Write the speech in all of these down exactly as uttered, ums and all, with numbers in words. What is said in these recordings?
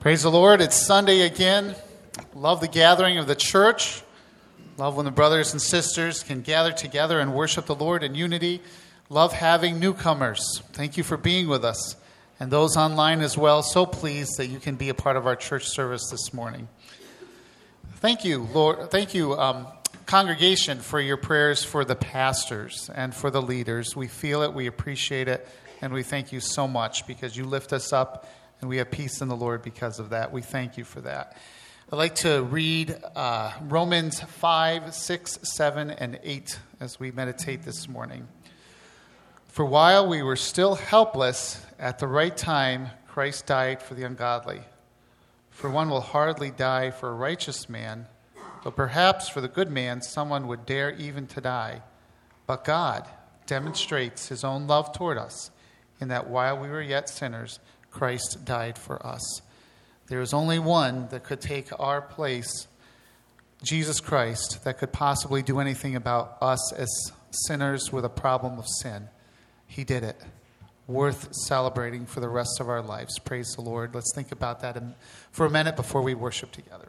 Praise the Lord. It's Sunday again. Love the gathering of the church. Love when the brothers and sisters can gather together and worship the Lord in unity. Love having newcomers. Thank you for being with us. And those online as well. So pleased that you can be a part of our church service this morning. Thank you, Lord. Thank you, um, congregation, for your prayers for the pastors and for the leaders. We feel it. We appreciate it. And we thank you so much because you lift us up. And we have peace in the Lord because of that. We thank you for that. I'd like to read uh, Romans five, six, seven, and eight as we meditate this morning. For while we were still helpless, at the right time, Christ died for the ungodly. For one will hardly die for a righteous man, but perhaps for the good man someone would dare even to die. But God demonstrates his own love toward us, in that while we were yet sinners, Christ died for us. There is only one that could take our place, Jesus Christ, that could possibly do anything about us as sinners with a problem of sin. He did it. Worth celebrating for the rest of our lives. Praise the Lord. Let's think about that for a minute before we worship together.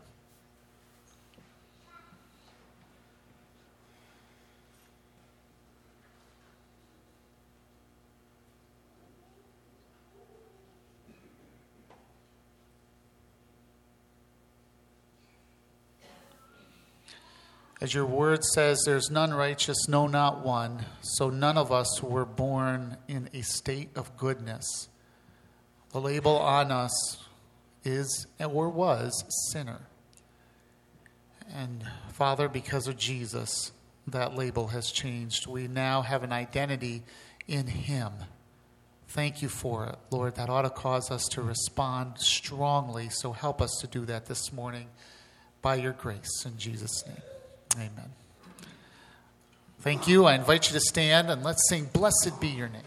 As your word says, there's none righteous, no, not one. So none of us were born in a state of goodness. The label on us is, or was, sinner. And Father, because of Jesus, that label has changed. We now have an identity in him. Thank you for it, Lord. That ought to cause us to respond strongly. So help us to do that this morning by your grace. In Jesus' name. Amen. Thank you. I invite you to stand and let's sing Blessed Be Your Name.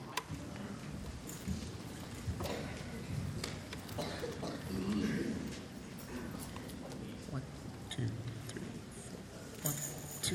One, two, three, four. One, two.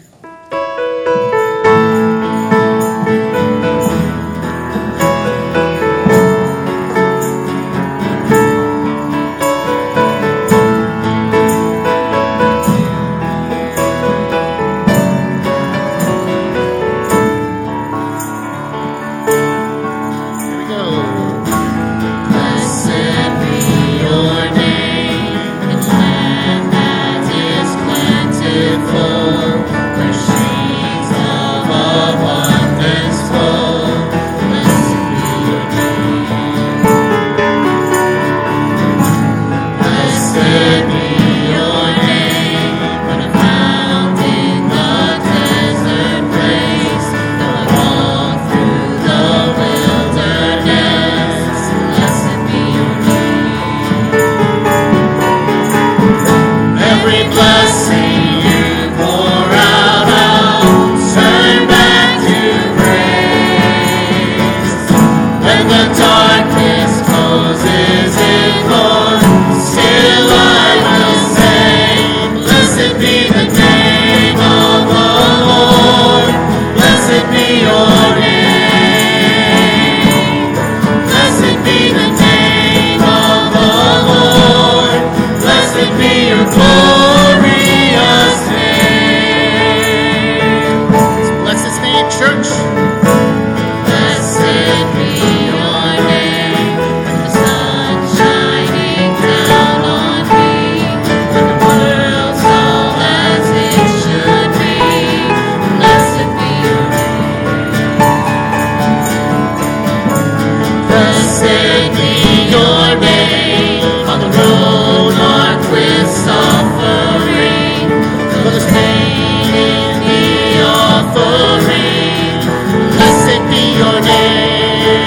Blessed be your name.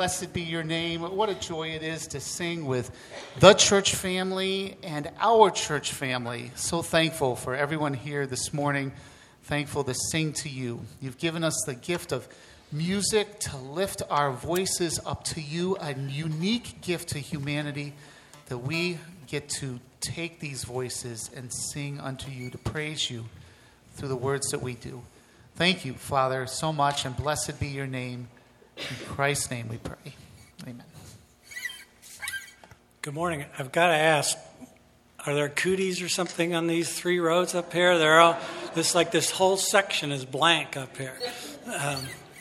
blessed be your name. What a joy it is to sing with the church family and our church family. So thankful for everyone here this morning. Thankful to sing to you. You've given us the gift of music to lift our voices up to you, a unique gift to humanity that we get to take these voices and sing unto you, to praise you through the words that we do. Thank you, Father, so much, and blessed be your name. In Christ's name we pray. Amen. Good morning. I've got to ask, are there cooties or something on these three rows up here? They're all, this like this whole section is blank up here. Um,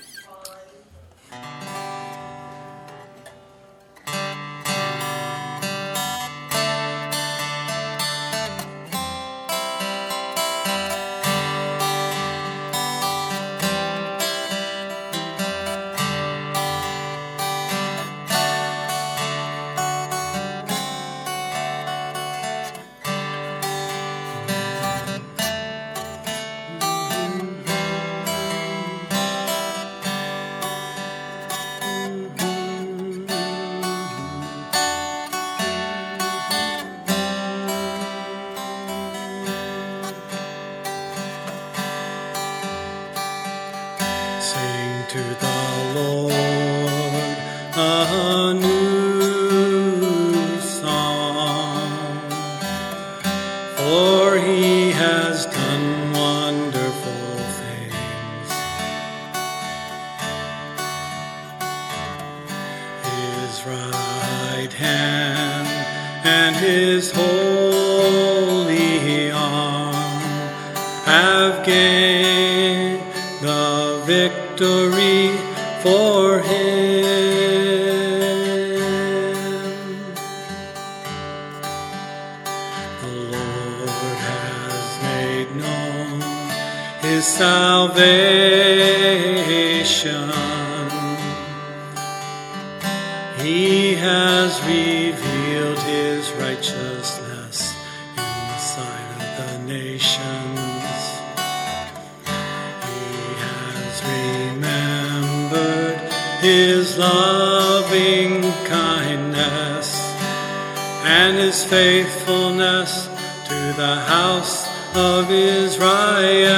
faithfulness to the house of Israel.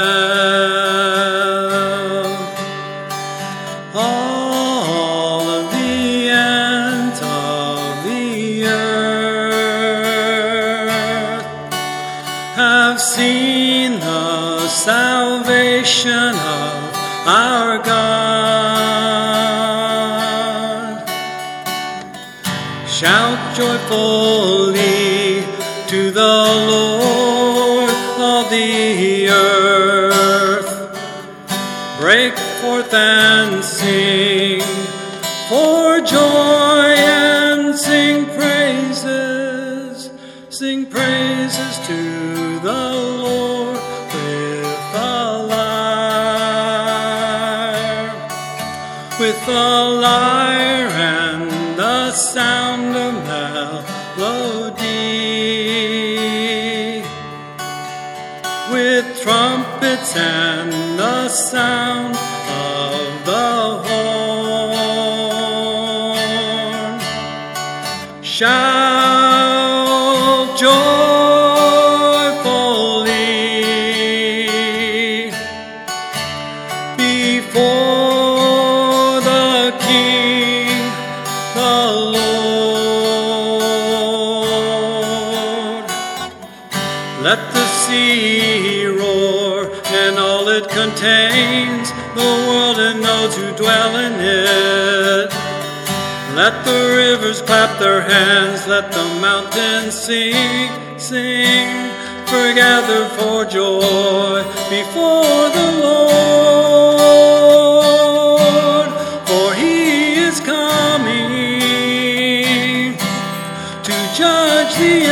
All of the ends of the earth have seen the salvation of our God. Shout joyfully to the Lord of the earth. Break forth and sing for joy and sing praises. Sing praises to the Lord with a lyre. With a lyre and the sound of melody, with trumpets and the sound of the horn. Shout joyfully before the King, the Lord. Let the sea roar and all it contains, the world and those who dwell in it. Let the rivers clap their hands, let the mountains sing, sing, foregather for joy before the Lord. For he is coming to judge the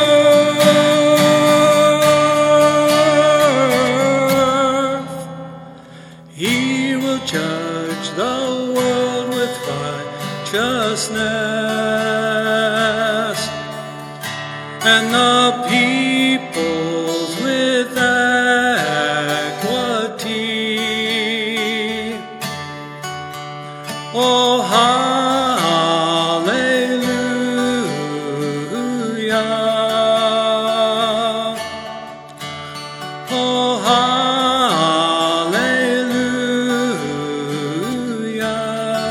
earth. He will judge the world with righteousness, and the peoples with equity. Oh, how Oh, hallelujah.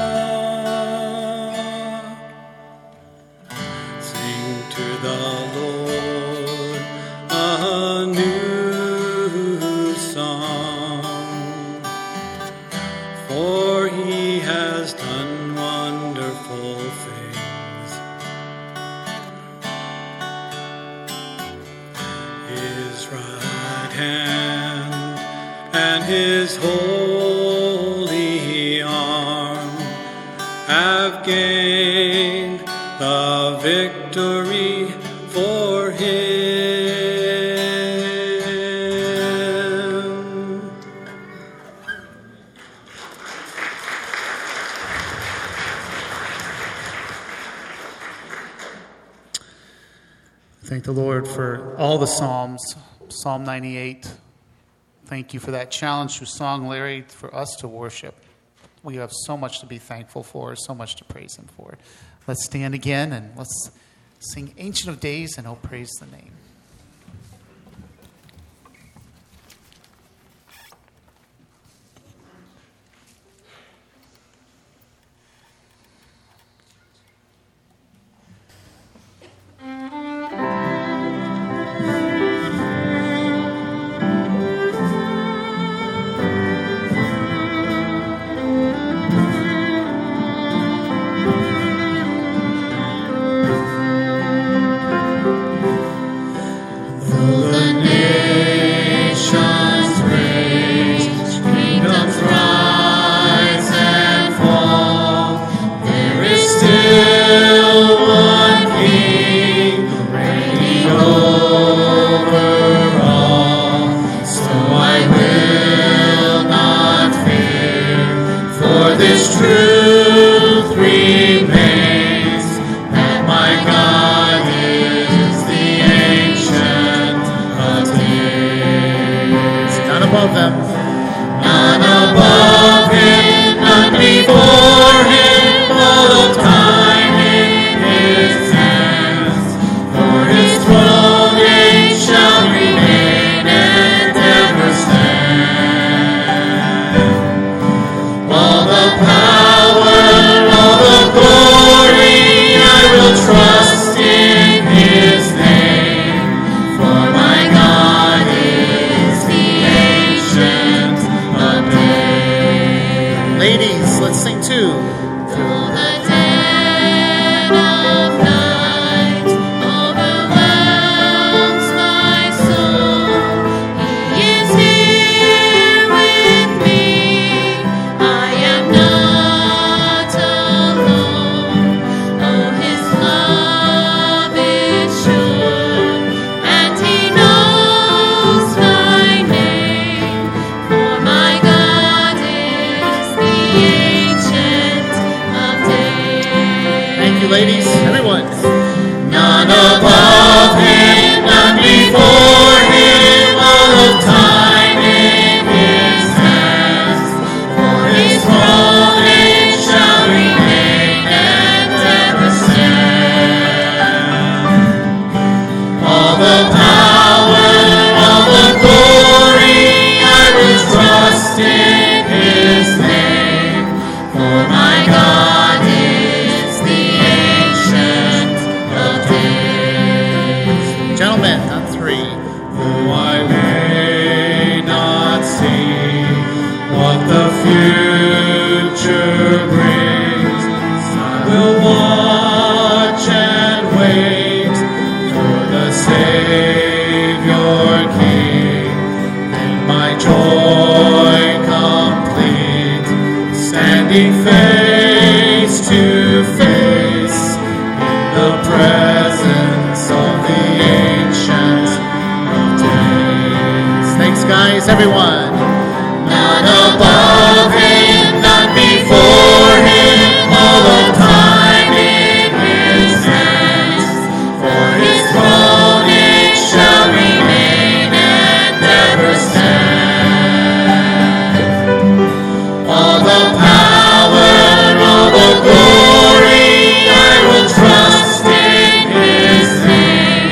Sing to the Lord a new song, for he has done wonderful things. His right hand and his holy arm have gained the victory for him. Thank the Lord for all the Psalms. Psalm ninety-eight. Thank you for that challenge through song, Larry, for us to worship. We have so much to be thankful for, so much to praise him for. Let's stand again and let's sing Ancient of Days and oh, praise the name. Everyone, none above him, none before him, all of time in his hands. For his throne it shall remain and ever stand. All the power, all the glory, I will trust in his name.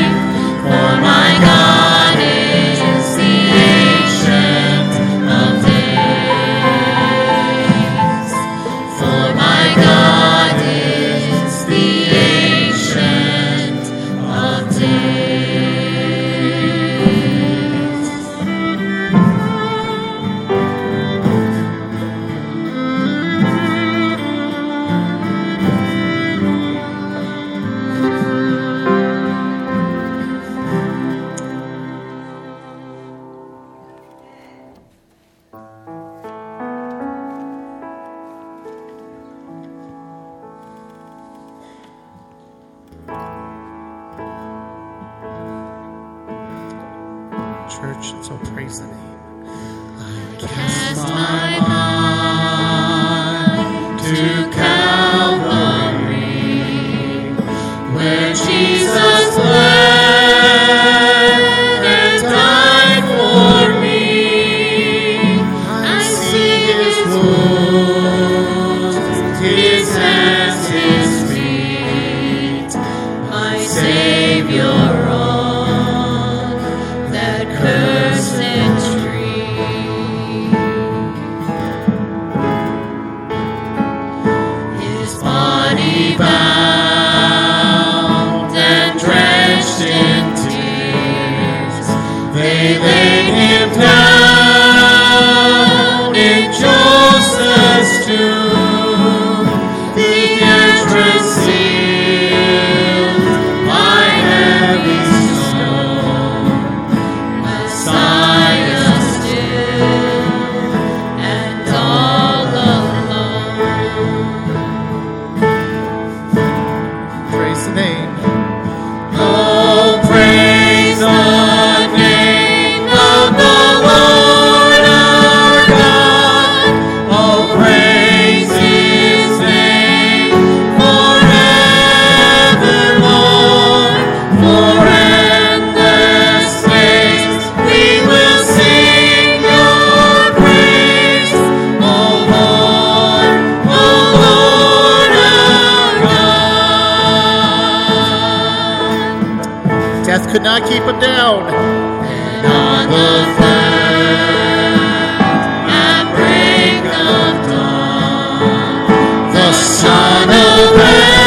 church, and so praise the name. Cast my mind to Calvary, where Jesus bled and died for me. I see his wounds, his hands, his feet, my Savior on that cursed bound and drenched in tears, they laid him down in Joseph's tomb. The entrance sealed by heavy stone, Messiah still and all alone. Praise the name. Oh, praise the name of the Lord our God. Oh, praise his name forevermore. For endless days we will sing your praise. Oh, Lord, oh, Lord our God. Death could not keep him down. And on the third, at break of dawn, the Son of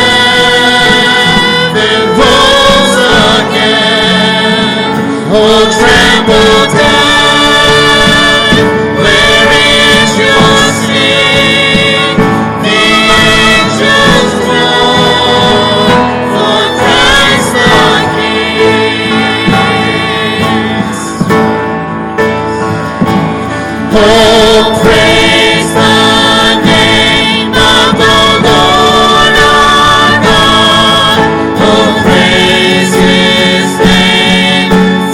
Heaven rose again. Oh, tremble death, where is your sting? The angels roar for Christ the King. Oh, praise the name of the Lord our God. Oh, praise his name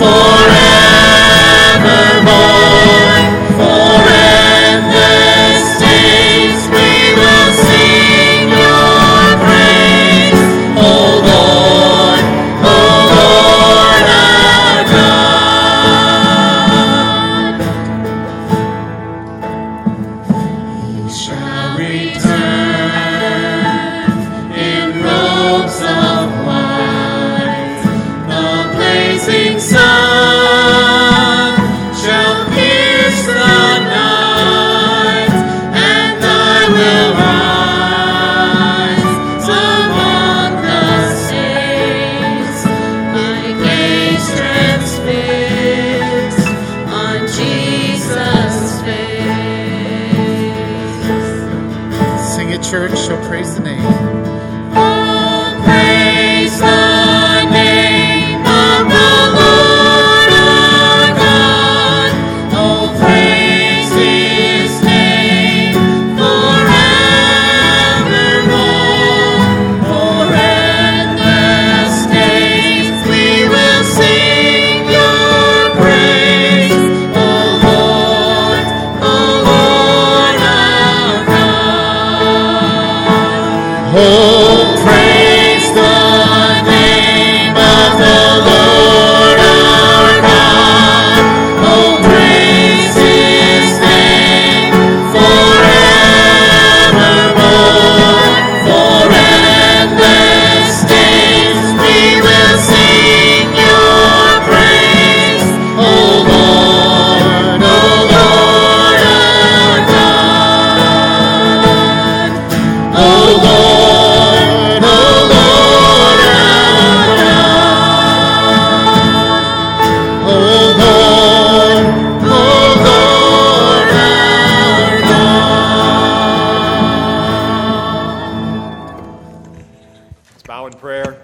forevermore. For endless days we will sing your praise. Oh, Lord, oh, Lord our God. He shall return in robes of white. The blazing sun shall pierce the night, and I will rise among the saints. My gaze transfixed on Jesus' face. Sing it, church, so praise the name. Oh, praise the name of the Lord our God. Oh, praise his name forevermore. For endless days we will sing your praise. Oh, Lord, oh, Lord our God. Oh, praise the name of the Lord our God. Oh, praise his name forevermore. For endless days we will sing your praise. Oh, Lord, oh, Lord our God. Oh, Lord, oh, Lord our God. Oh, Lord, oh, Lord our God. Let's bow in prayer.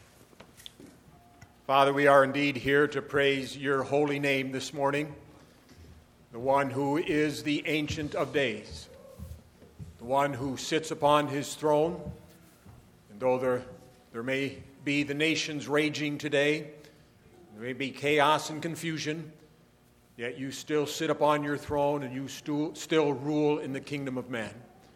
Father, we are indeed here to praise your holy name this morning, the one who is the Ancient of Days, the one who sits upon his throne. And though there, there may be the nations raging today, there may be chaos and confusion, yet you still sit upon your throne and you stu- still rule in the kingdom of men.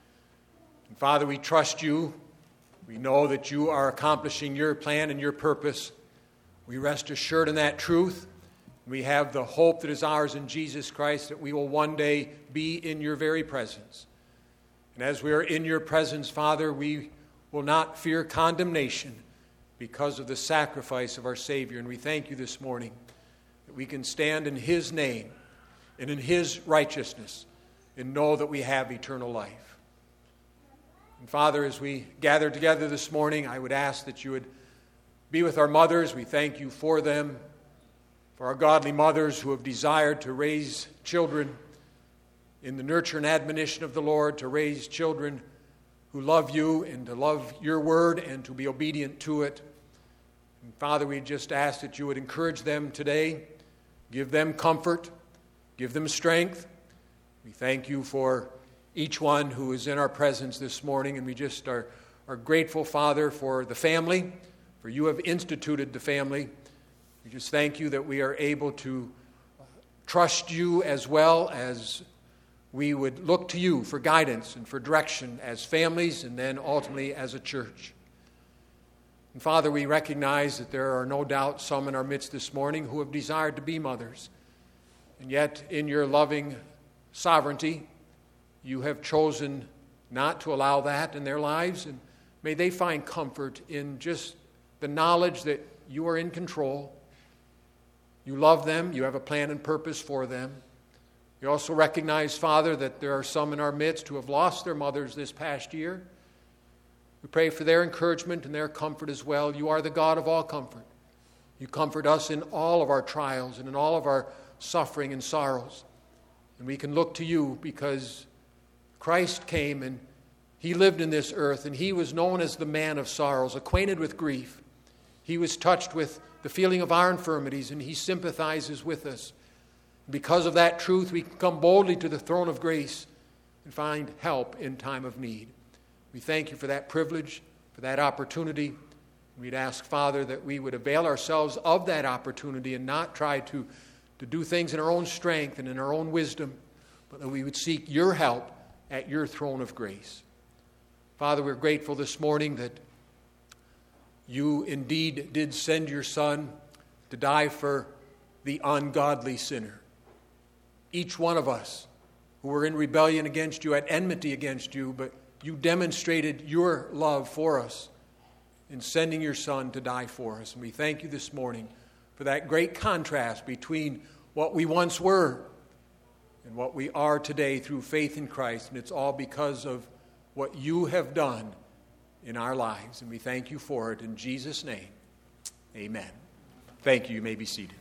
And Father, we trust you. We know that you are accomplishing your plan and your purpose. We rest assured in that truth. We have the hope that is ours in Jesus Christ, that we will one day be in your very presence. And as we are in your presence, Father, we will not fear condemnation because of the sacrifice of our Savior. And we thank you this morning that we can stand in his name and in his righteousness and know that we have eternal life. And Father, as we gather together this morning, I would ask that you would be with our mothers. We thank you for them, for our godly mothers who have desired to raise children in the nurture and admonition of the Lord, to raise children who love you and to love your word and to be obedient to it. And Father, we just ask that you would encourage them today, give them comfort, give them strength. We thank you for each one who is in our presence this morning, and we just are, are grateful, Father, for the family, for you have instituted the family. We just thank you that we are able to trust you as well as we would look to you for guidance and for direction as families and then ultimately as a church. And Father, we recognize that there are no doubt some in our midst this morning who have desired to be mothers. And yet in your loving sovereignty, you have chosen not to allow that in their lives. And may they find comfort in just the knowledge that you are in control. You love them. You have a plan and purpose for them. We also recognize, Father, that there are some in our midst who have lost their mothers this past year. We pray for their encouragement and their comfort as well. You are the God of all comfort. You comfort us in all of our trials and in all of our suffering and sorrows. And we can look to you because Christ came and he lived in this earth and he was known as the man of sorrows, acquainted with grief. He was touched with the feeling of our infirmities and he sympathizes with us. Because of that truth, we can come boldly to the throne of grace and find help in time of need. We thank you for that privilege, for that opportunity. We'd ask, Father, that we would avail ourselves of that opportunity and not try to, to do things in our own strength and in our own wisdom, but that we would seek your help at your throne of grace. Father, we're grateful this morning that you indeed did send your Son to die for the ungodly sinner. Each one of us who were in rebellion against you, at enmity against you, but you demonstrated your love for us in sending your Son to die for us. And we thank you this morning for that great contrast between what we once were and what we are today through faith in Christ. And it's all because of what you have done in our lives. And we thank you for it in Jesus' name. Amen. Thank you. You may be seated.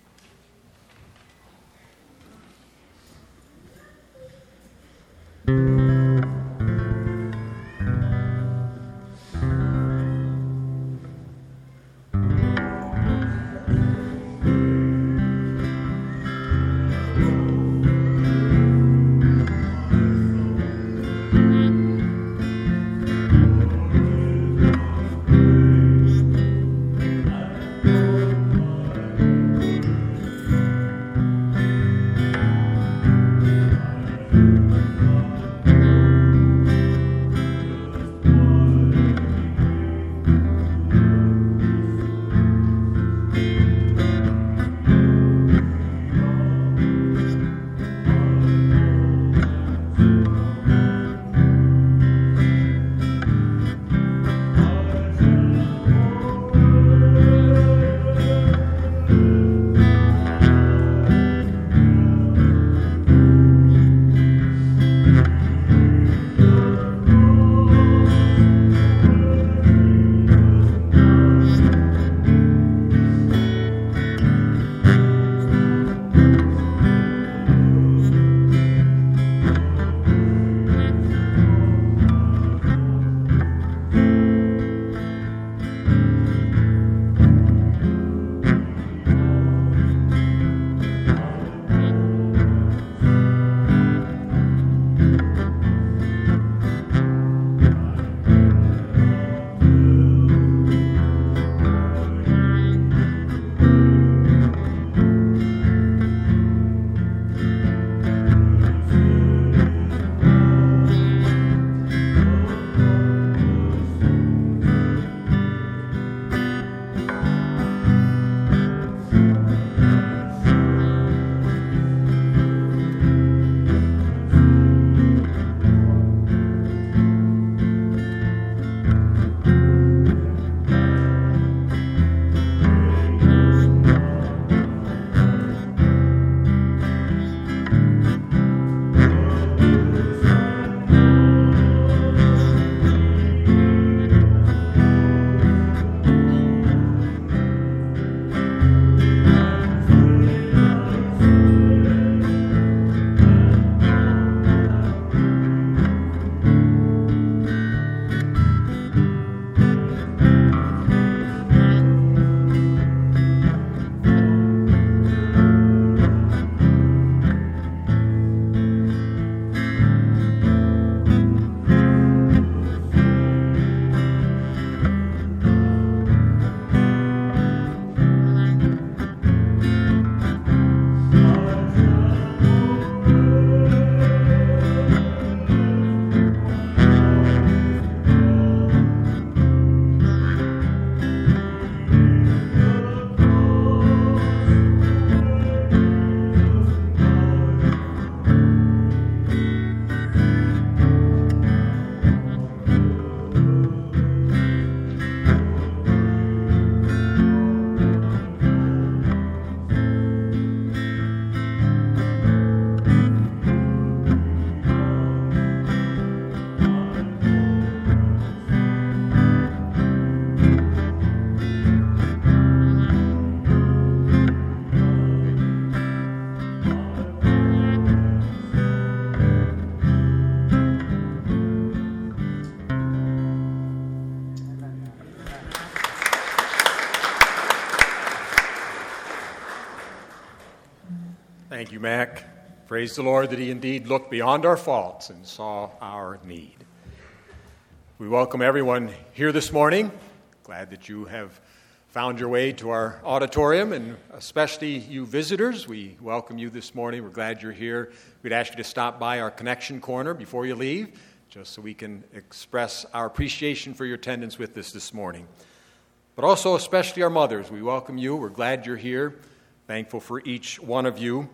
Thank you, Mac. Praise the Lord that he indeed looked beyond our faults and saw our need. We welcome everyone here this morning. Glad that you have found your way to our auditorium, and especially you visitors. We welcome you this morning. We're glad you're here. We'd ask you to stop by our connection corner before you leave, just so we can express our appreciation for your attendance with us this morning. But also especially our mothers. We welcome you. We're glad you're here. Thankful for each one of you.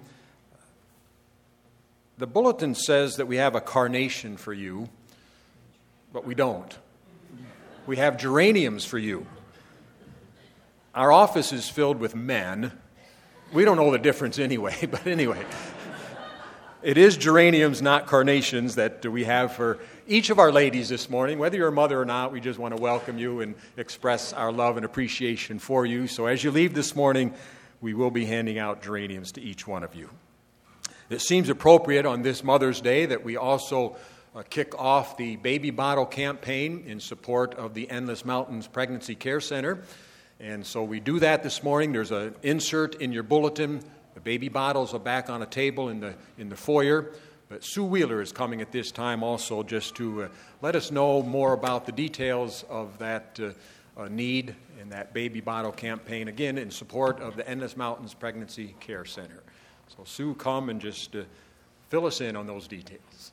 The bulletin says that we have a carnation for you, but we don't. We have geraniums for you. Our office is filled with men. We don't know the difference anyway, but anyway. It is geraniums, not carnations, that we have for each of our ladies this morning. Whether you're a mother or not, we just want to welcome you and express our love and appreciation for you. So as you leave this morning, we will be handing out geraniums to each one of you. It seems appropriate on this Mother's Day that we also uh, kick off the baby bottle campaign in support of the Endless Mountains Pregnancy Care Center. And so we do that this morning. There's an insert in your bulletin. The baby bottles are back on a table in the in the foyer. But Sue Wheeler is coming at this time also just to uh, let us know more about the details of that uh, uh, need and that baby bottle campaign, again, in support of the Endless Mountains Pregnancy Care Center. So Sue, come and just uh, fill us in on those details.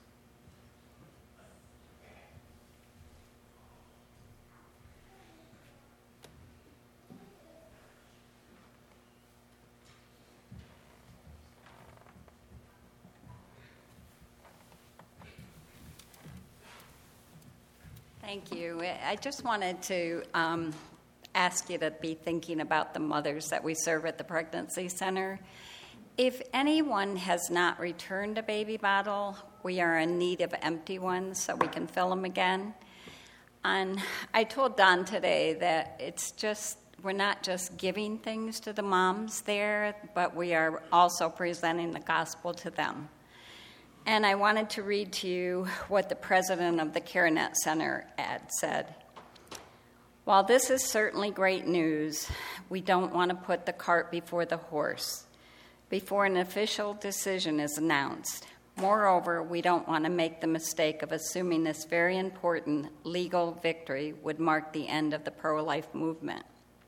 Thank you. I just wanted to um, ask you to be thinking about the mothers that we serve at the Pregnancy Center. If anyone has not returned a baby bottle, we are in need of empty ones so we can fill them again. And I told Don today that it's just, we're not just giving things to the moms there, but we are also presenting the gospel to them. And I wanted to read to you what the president of the CareNet Center ad said. While this is certainly great news, we don't want to put the cart before the horse, before an official decision is announced. Moreover, we don't want to make the mistake of assuming this very important legal victory would mark the end of the pro-life movement.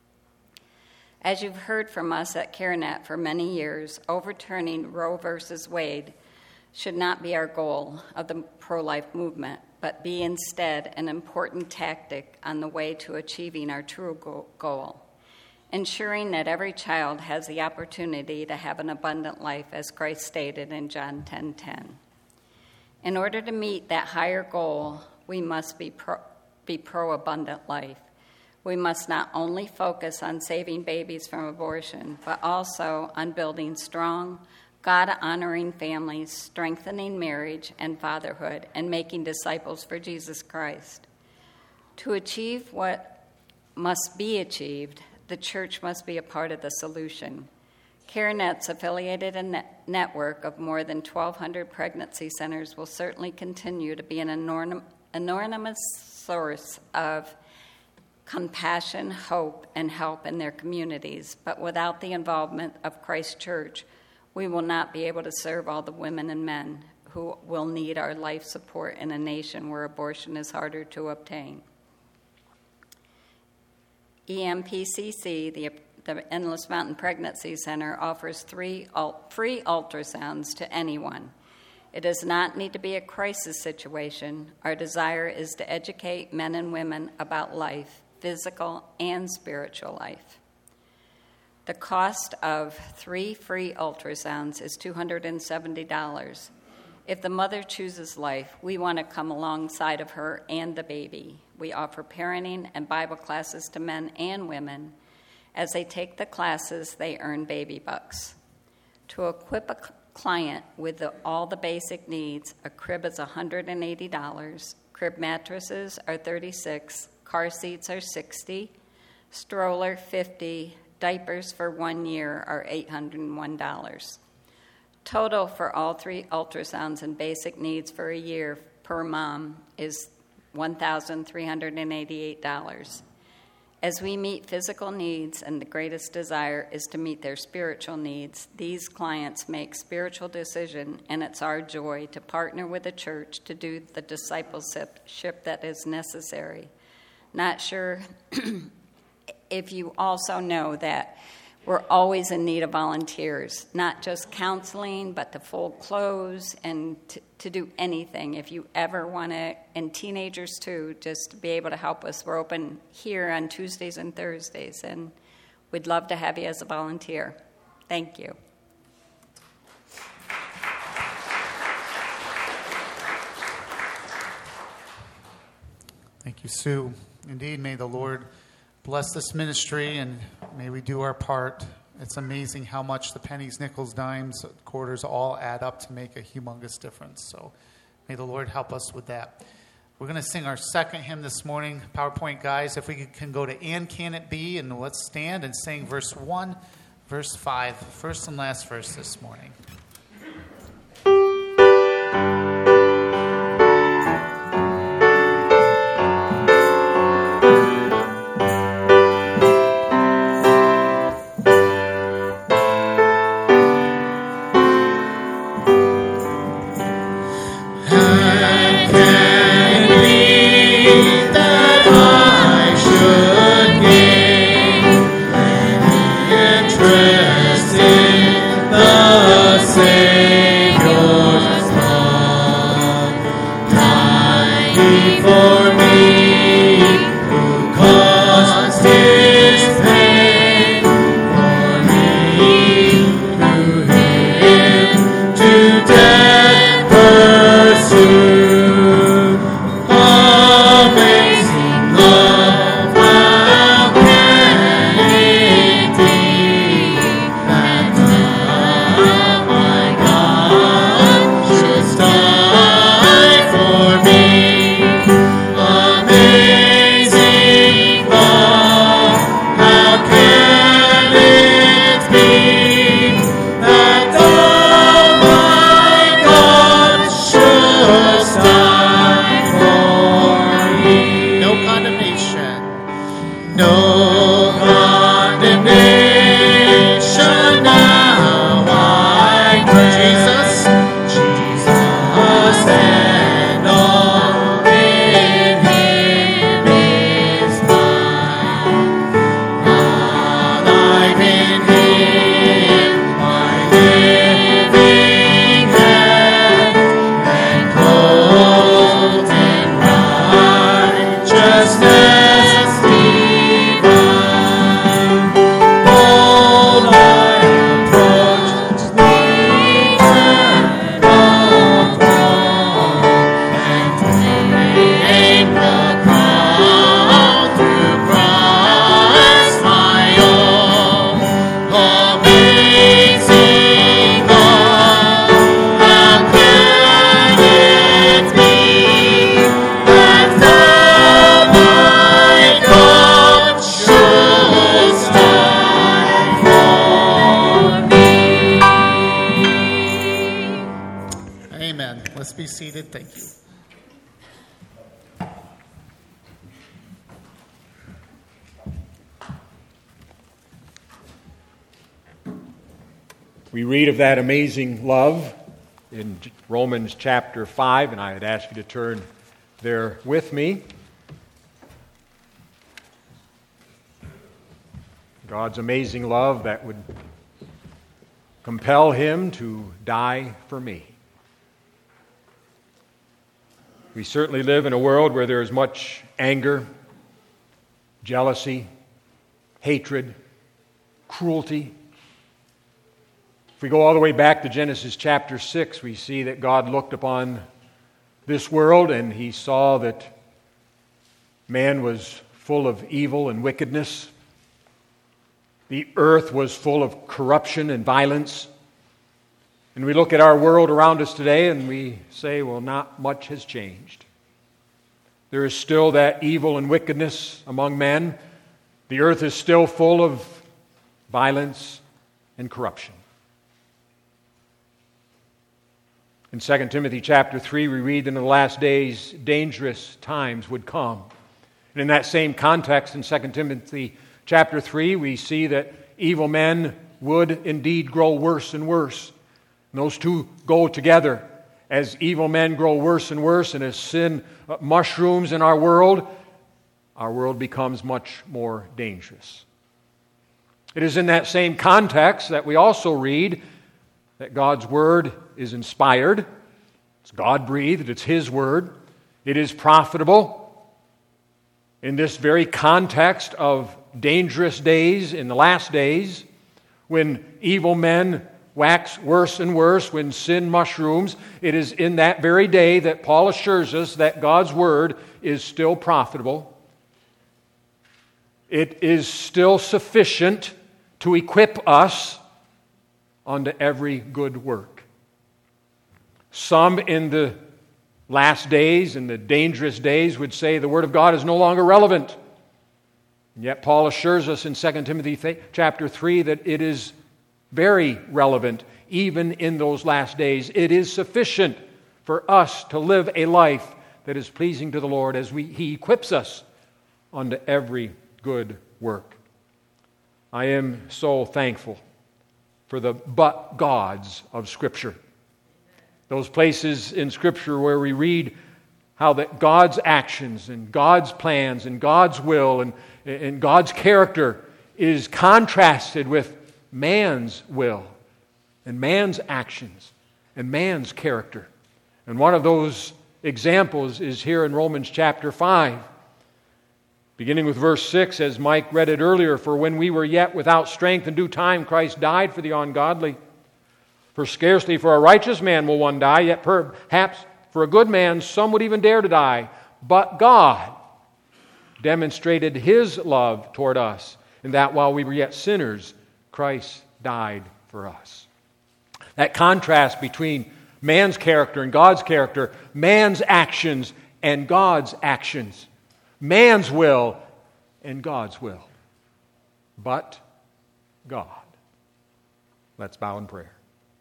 As you've heard from us at CareNet for many years, overturning Roe versus Wade should not be our goal of the pro-life movement, but be instead an important tactic on the way to achieving our true goal, ensuring that every child has the opportunity to have an abundant life, as Christ stated in John ten ten. In order to meet that higher goal, we must be pro, be pro-abundant life. We must not only focus on saving babies from abortion, but also on building strong, God-honoring families, strengthening marriage and fatherhood, and making disciples for Jesus Christ. To achieve what must be achieved, the church must be a part of the solution. CareNet's affiliated a net- network of more than twelve hundred pregnancy centers will certainly continue to be an enorm- enormous source of compassion, hope, and help in their communities. But without the involvement of Christ Church, we will not be able to serve all the women and men who will need our life support in a nation where abortion is harder to obtain. E M P C C, the, the Endless Mountain Pregnancy Center, offers three ul- free ultrasounds to anyone. It does not need to be a crisis situation. Our desire is to educate men and women about life, physical and spiritual life. The cost of three free ultrasounds is two hundred seventy dollars. If the mother chooses life, we want to come alongside of her and the baby. We offer parenting and Bible classes to men and women. As they take the classes, they earn baby bucks. To equip a client with the, all the basic needs, a crib is one hundred eighty dollars, crib mattresses are thirty-six dollars, car seats are sixty dollars, stroller fifty dollars, diapers for one year are eight hundred one dollars. Total for all three ultrasounds and basic needs for a year per mom is one thousand three hundred eighty-eight dollars. As we meet physical needs and the greatest desire is to meet their spiritual needs, these clients make spiritual decision, and it's our joy to partner with the church to do the discipleship that is necessary. Not sure if you also know that we're always in need of volunteers, not just counseling, but to fold clothes and to, to do anything. If you ever want to, and teenagers too, just to be able to help us. We're open here on Tuesdays and Thursdays, and we'd love to have you as a volunteer. Thank you. Thank you, Sue. Indeed, may the Lord bless this ministry, and may we do our part. It's amazing how much the pennies, nickels, dimes, quarters all add up to make a humongous difference. So may the Lord help us with that. We're going to sing our second hymn this morning. PowerPoint guys, if we can go to And Can It Be, and let's stand and sing verse one, verse five, first and last verse this morning. We read of that amazing love in Romans chapter five, and I would ask you to turn there with me. God's amazing love that would compel him to die for me. We certainly live in a world where there is much anger, jealousy, hatred, cruelty. If we go all the way back to Genesis chapter six, we see that God looked upon this world and he saw that man was full of evil and wickedness. The earth was full of corruption and violence. And we look at our world around us today and we say, well, not much has changed. There is still that evil and wickedness among men. The earth is still full of violence and corruption. In Second Timothy chapter three, we read that in the last days, dangerous times would come. And in that same context, in Second Timothy chapter three, we see that evil men would indeed grow worse and worse. And those two go together. As evil men grow worse and worse, and as sin mushrooms in our world, our world becomes much more dangerous. It is in that same context that we also read that God's Word is inspired. It's God-breathed. It's His Word. It is profitable. In this very context of dangerous days, in the last days, when evil men wax worse and worse, when sin mushrooms, it is in that very day that Paul assures us that God's Word is still profitable. It is still sufficient to equip us unto every good work. Some in the last days, in the dangerous days, would say the Word of God is no longer relevant. And yet Paul assures us in Second Timothy chapter three that it is very relevant even in those last days. It is sufficient for us to live a life that is pleasing to the Lord as we, He equips us unto every good work. I am so thankful for the but gods of Scripture. Those places in Scripture where we read how that God's actions and God's plans and God's will and, and God's character is contrasted with man's will and man's actions and man's character. And one of those examples is here in Romans chapter five. Beginning with verse six, as Mike read it earlier, for when we were yet without strength in due time, Christ died for the ungodly. For scarcely for a righteous man will one die, yet perhaps for a good man some would even dare to die. But God demonstrated His love toward us, in that while we were yet sinners, Christ died for us. That contrast between man's character and God's character, man's actions and God's actions, man's will and God's will. But God. Let's bow in prayer.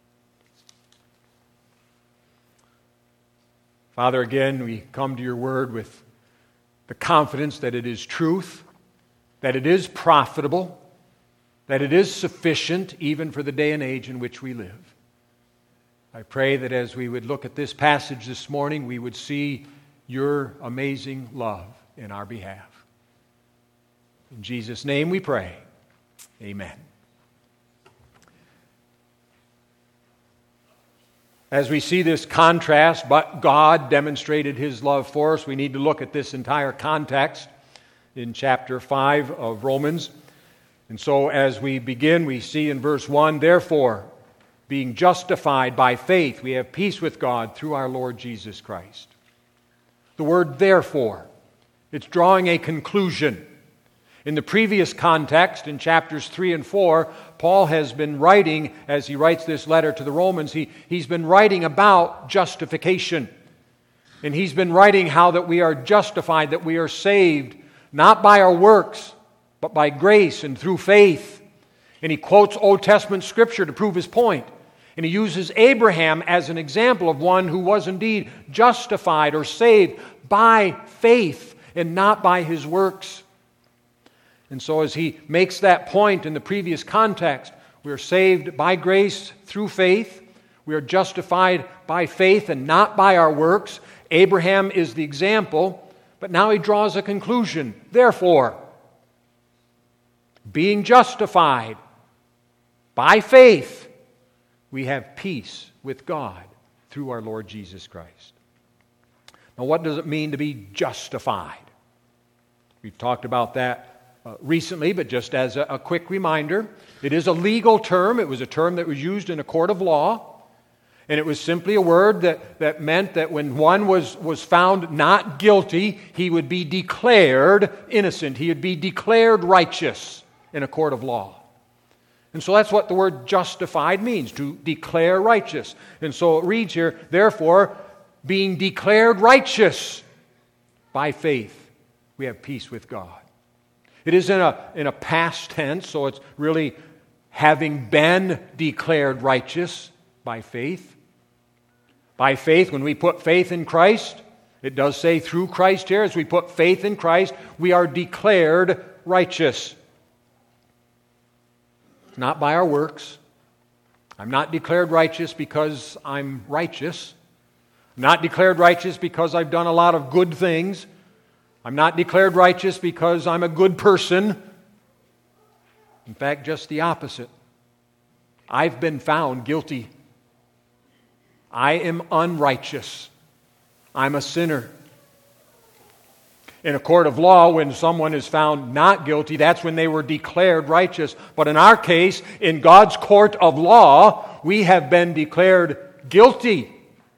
Father, again, we come to your word with the confidence that it is truth, that it is profitable, that it is sufficient even for the day and age in which we live. I pray that as we would look at this passage this morning, we would see your amazing love in our behalf. In Jesus' name we pray. Amen. As we see this contrast, but God demonstrated His love for us, we need to look at this entire context in chapter five of Romans. And so as we begin, we see in verse one, therefore, being justified by faith, we have peace with God through our Lord Jesus Christ. The word therefore, it's drawing a conclusion. In the previous context, in chapters three and four, Paul has been writing, as he writes this letter to the Romans, he, he's been writing about justification. And he's been writing how that we are justified, that we are saved, not by our works, but by grace and through faith. And he quotes Old Testament Scripture to prove his point. And he uses Abraham as an example of one who was indeed justified or saved by faith and not by his works. And so as he makes that point in the previous context, we are saved by grace through faith. We are justified by faith and not by our works. Abraham is the example, but now he draws a conclusion. Therefore, being justified by faith, we have peace with God through our Lord Jesus Christ. Now, what does it mean to be justified? We've talked about that uh, recently, but just as a, a quick reminder, it is a legal term. It was a term that was used in a court of law, and it was simply a word that, that meant that when one was, was found not guilty, he would be declared innocent. He would be declared righteous in a court of law. And so that's what the word justified means, to declare righteous. And so it reads here, therefore, being declared righteous by faith, we have peace with God. It is in a, in a past tense, so it's really having been declared righteous by faith. By faith, when we put faith in Christ, It does say through Christ here, as we put faith in Christ, we are declared righteous. Not by our works. I'm not declared righteous because I'm righteous. I'm not declared righteous because I've done a lot of good things. I'm not declared righteous because I'm a good person. In fact, just the opposite. I've been found guilty. I am unrighteous. I'm a sinner. In a court of law, when someone is found not guilty, that's when they were declared righteous. But in our case, in God's court of law, we have been declared guilty.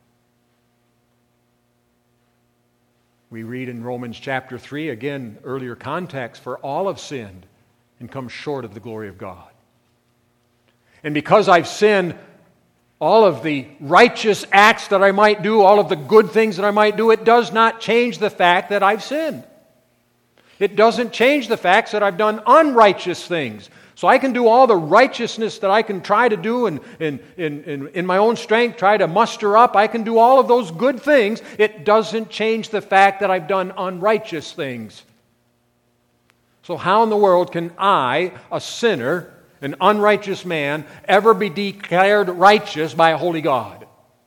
We read in Romans chapter three, again, earlier context, for all have sinned and come short of the glory of God. And because I've sinned, all of the righteous acts that I might do, all of the good things that I might do, it does not change the fact that I've sinned. It doesn't change the fact that I've done unrighteous things. So I can do all the righteousness that I can try to do and in, in, in, in my own strength, try to muster up. I can do all of those good things. It doesn't change the fact that I've done unrighteous things. So how in the world can I, a sinner, an unrighteous man, ever be declared righteous by a holy God?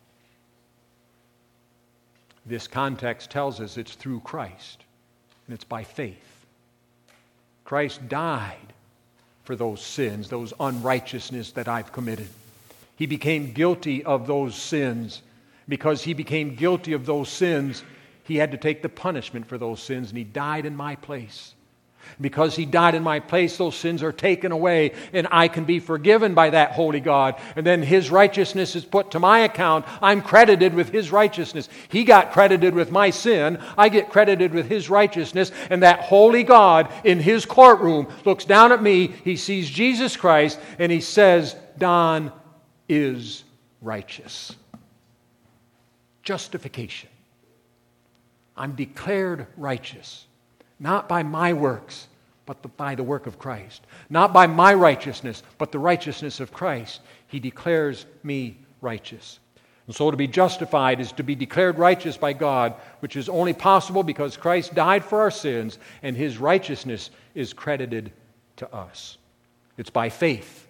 This context tells us it's through Christ, and it's by faith. Christ died for those sins, those unrighteousness that I've committed. He became guilty of those sins. Because He became guilty of those sins, He had to take the punishment for those sins, and He died in my place. Because He died in my place, those sins are taken away, and I can be forgiven by that holy God. And then His righteousness is put to my account. I'm credited with His righteousness. He got credited with my sin. I get credited with His righteousness. And that holy God in His courtroom looks down at me. He sees Jesus Christ, and He says, Don is righteous. Justification. I'm declared righteous. Not by my works, but the, by the work of Christ. Not by my righteousness, but the righteousness of Christ. He declares me righteous. And so to be justified is to be declared righteous by God, which is only possible because Christ died for our sins, and His righteousness is credited to us. It's by faith.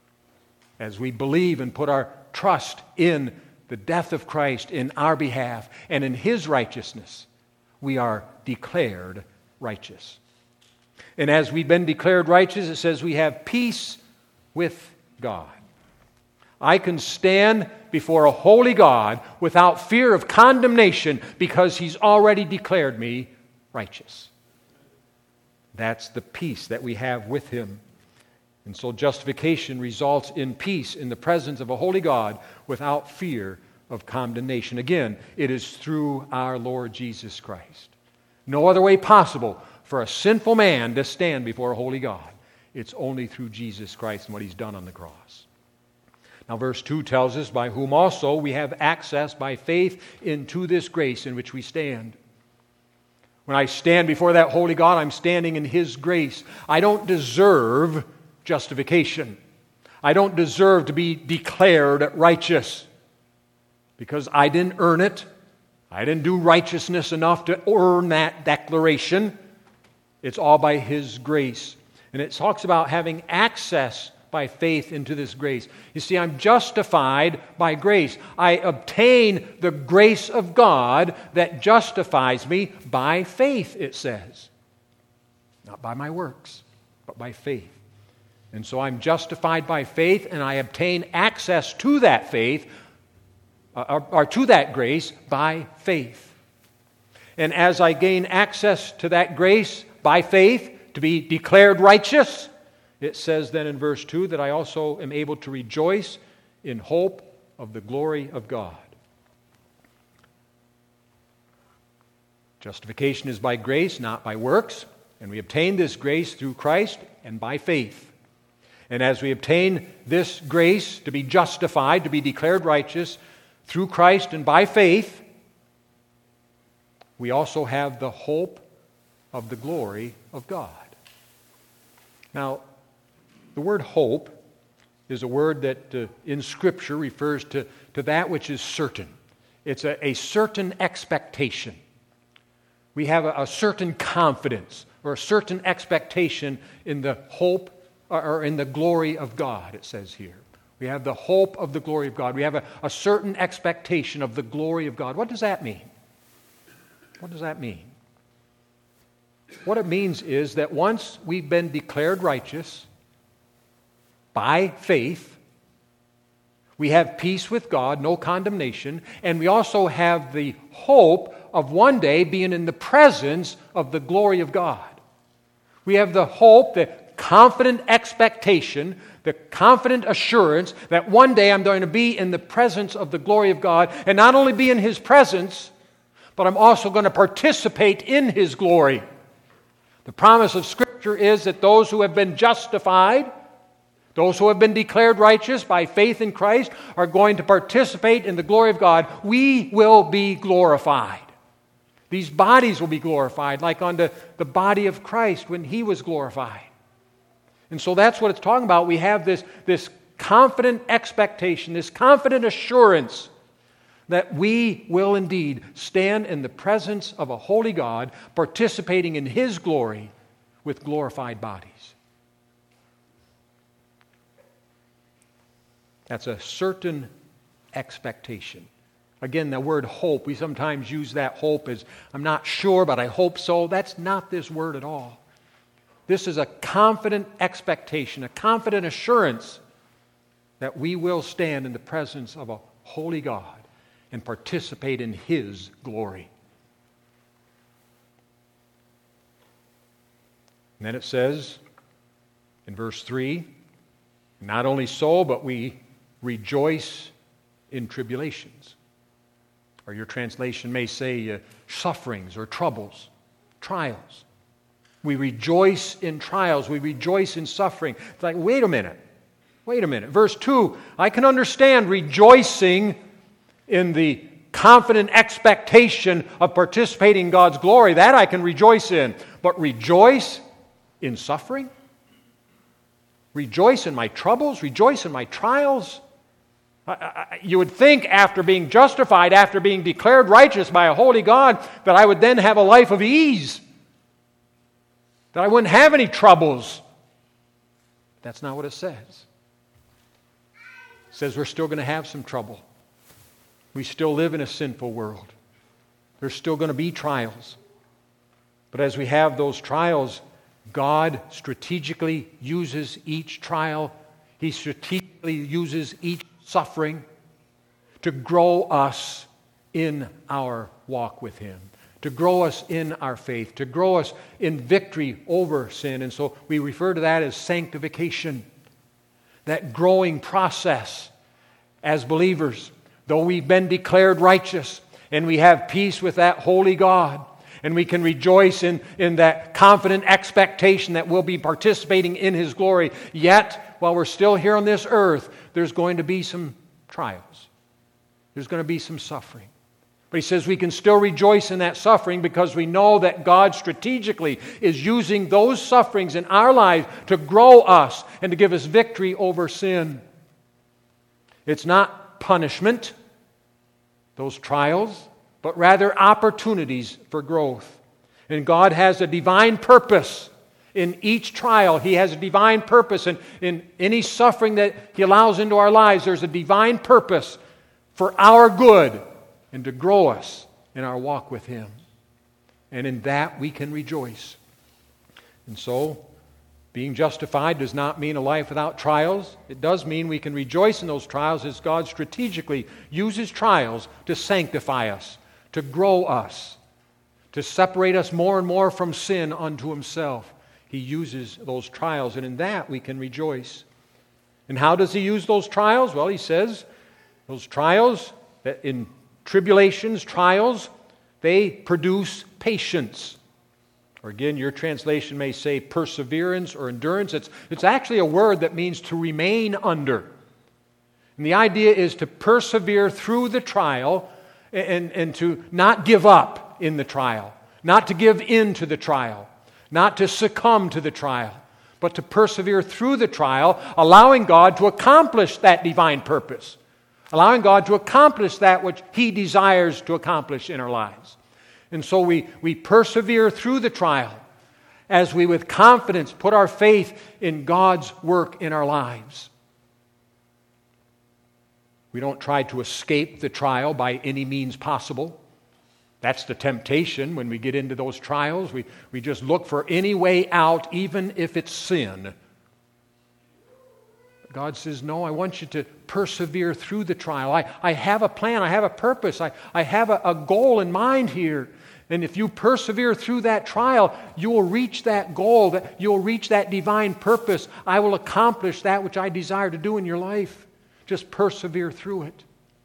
As we believe and put our trust in the death of Christ in our behalf and in His righteousness, we are declared righteous. And as we've been declared righteous, it says we have peace with God. I can stand before a holy God without fear of condemnation because He's already declared me righteous. That's the peace that we have with Him. And so justification results in peace in the presence of a holy God without fear of condemnation. Again, it is through our Lord Jesus Christ. No other way possible for a sinful man to stand before a holy God. It's only through Jesus Christ and what He's done on the cross. Now verse two tells us, by whom also we have access by faith into this grace in which we stand. When I stand before that holy God, I'm standing in His grace. I don't deserve justification. I don't deserve to be declared righteous because I didn't earn it. I didn't do righteousness enough to earn that declaration. It's all by His grace. And it talks about having access by faith into this grace. You see, I'm justified by grace. I obtain the grace of God that justifies me by faith, it says. Not by my works, but by faith. And so I'm justified by faith, and I obtain access to that faith, or, or to that grace, by faith. And as I gain access to that grace by faith, to be declared righteous, it says then in verse two that I also am able to rejoice in hope of the glory of God. Justification is by grace, not by works, and we obtain this grace through Christ and by faith. And as we obtain this grace to be justified, to be declared righteous through Christ and by faith, we also have the hope of the glory of God. Now, the word hope is a word that uh, in Scripture refers to, to that which is certain. It's a, a certain expectation. we have a, a certain confidence or a certain expectation in the hope or in the glory of God, it says here. We have the hope of the glory of God. We have a, a certain expectation of the glory of God. What does that mean? What does that mean? What it means is that once we've been declared righteous by faith, we have peace with God, no condemnation, and we also have the hope of one day being in the presence of the glory of God. We have the hope, the confident expectation, the confident assurance that one day I'm going to be in the presence of the glory of God, and not only be in His presence, but I'm also going to participate in His glory. The promise of Scripture is that those who have been justified, those who have been declared righteous by faith in Christ, are going to participate in the glory of God. We will be glorified. These bodies will be glorified, like unto the body of Christ when He was glorified. And so that's what it's talking about. We have this, this confident expectation, this confident assurance that we will indeed stand in the presence of a holy God, participating in His glory with glorified bodies. That's a certain expectation. Again, the word hope, we sometimes use that hope as, I'm not sure, but I hope so. That's not this word at all. This is a confident expectation, a confident assurance that we will stand in the presence of a holy God and participate in His glory. And then it says in verse three, not only so, but we rejoice in tribulations. Or your translation may say uh, sufferings or troubles, trials. We rejoice in trials. We rejoice in suffering. It's like, wait a minute. Wait a minute. Verse two, I can understand rejoicing in the confident expectation of participating in God's glory. That I can rejoice in. But rejoice in suffering? Rejoice in my troubles? Rejoice in my trials? I, I, you would think after being justified, after being declared righteous by a holy God, that I would then have a life of ease. That I wouldn't have any troubles. That's not what it says. It says we're still going to have some trouble. We still live in a sinful world. There's still going to be trials. But as we have those trials, God strategically uses each trial. He strategically uses each suffering to grow us in our walk with Him, to grow us in our faith, to grow us in victory over sin. And so we refer to that as sanctification, that growing process as believers. Though we've been declared righteous and we have peace with that holy God, and we can rejoice in, in that confident expectation that we'll be participating in His glory, yet, while we're still here on this earth, there's going to be some trials. There's going to be some suffering. But He says we can still rejoice in that suffering because we know that God strategically is using those sufferings in our lives to grow us and to give us victory over sin. It's not punishment, those trials, but rather opportunities for growth. And God has a divine purpose in each trial. He has a divine purpose. And in any suffering that He allows into our lives, there's a divine purpose for our good and to grow us in our walk with Him. And in that we can rejoice. And so, being justified does not mean a life without trials. It does mean we can rejoice in those trials as God strategically uses trials to sanctify us, to grow us, to separate us more and more from sin unto Himself. He uses those trials, and in that we can rejoice. And how does He use those trials? Well, He says those trials, that in tribulations, trials, they produce patience. Or again, your translation may say perseverance or endurance. It's, it's actually a word that means to remain under. And the idea is to persevere through the trial and, and to not give up in the trial, not to give in to the trial, not to succumb to the trial, but to persevere through the trial, allowing God to accomplish that divine purpose, allowing God to accomplish that which He desires to accomplish in our lives. And so we, we persevere through the trial as we with confidence put our faith in God's work in our lives. We don't try to escape the trial by any means possible. That's the temptation when we get into those trials. We, we just look for any way out, even if it's sin. God says, no, I want you to persevere through the trial. I, I have a plan. I have a purpose. I, I have a, a goal in mind here. And if you persevere through that trial, you will reach that goal. That you'll reach that divine purpose. I will accomplish that which I desire to do in your life. Just persevere through it.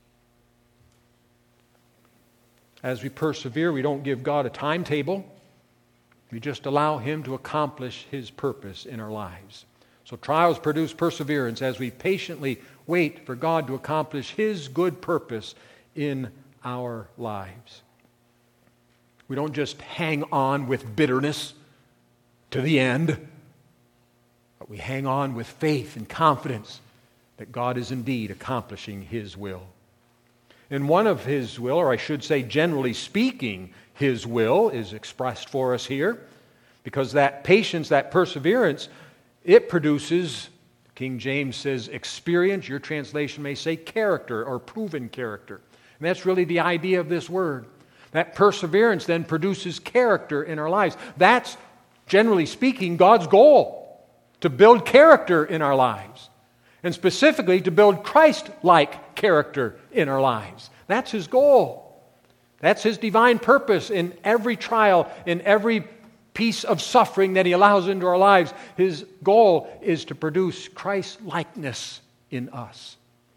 As we persevere, we don't give God a timetable. We just allow Him to accomplish His purpose in our lives. So trials produce perseverance as we patiently wait for God to accomplish His good purpose in our lives. We don't just hang on with bitterness to the end, but we hang on with faith and confidence that God is indeed accomplishing His will. And one of His will, or I should say generally speaking, His will is expressed for us here, because that patience, that perseverance, it produces, King James says experience, your translation may say character or proven character. And that's really the idea of this word. That perseverance then produces character in our lives. That's, generally speaking, God's goal, to build character in our lives. And specifically to build Christ-like character in our lives. That's His goal. That's His divine purpose in every trial, in every piece of suffering that He allows into our lives. His goal is to produce Christ-likeness in us.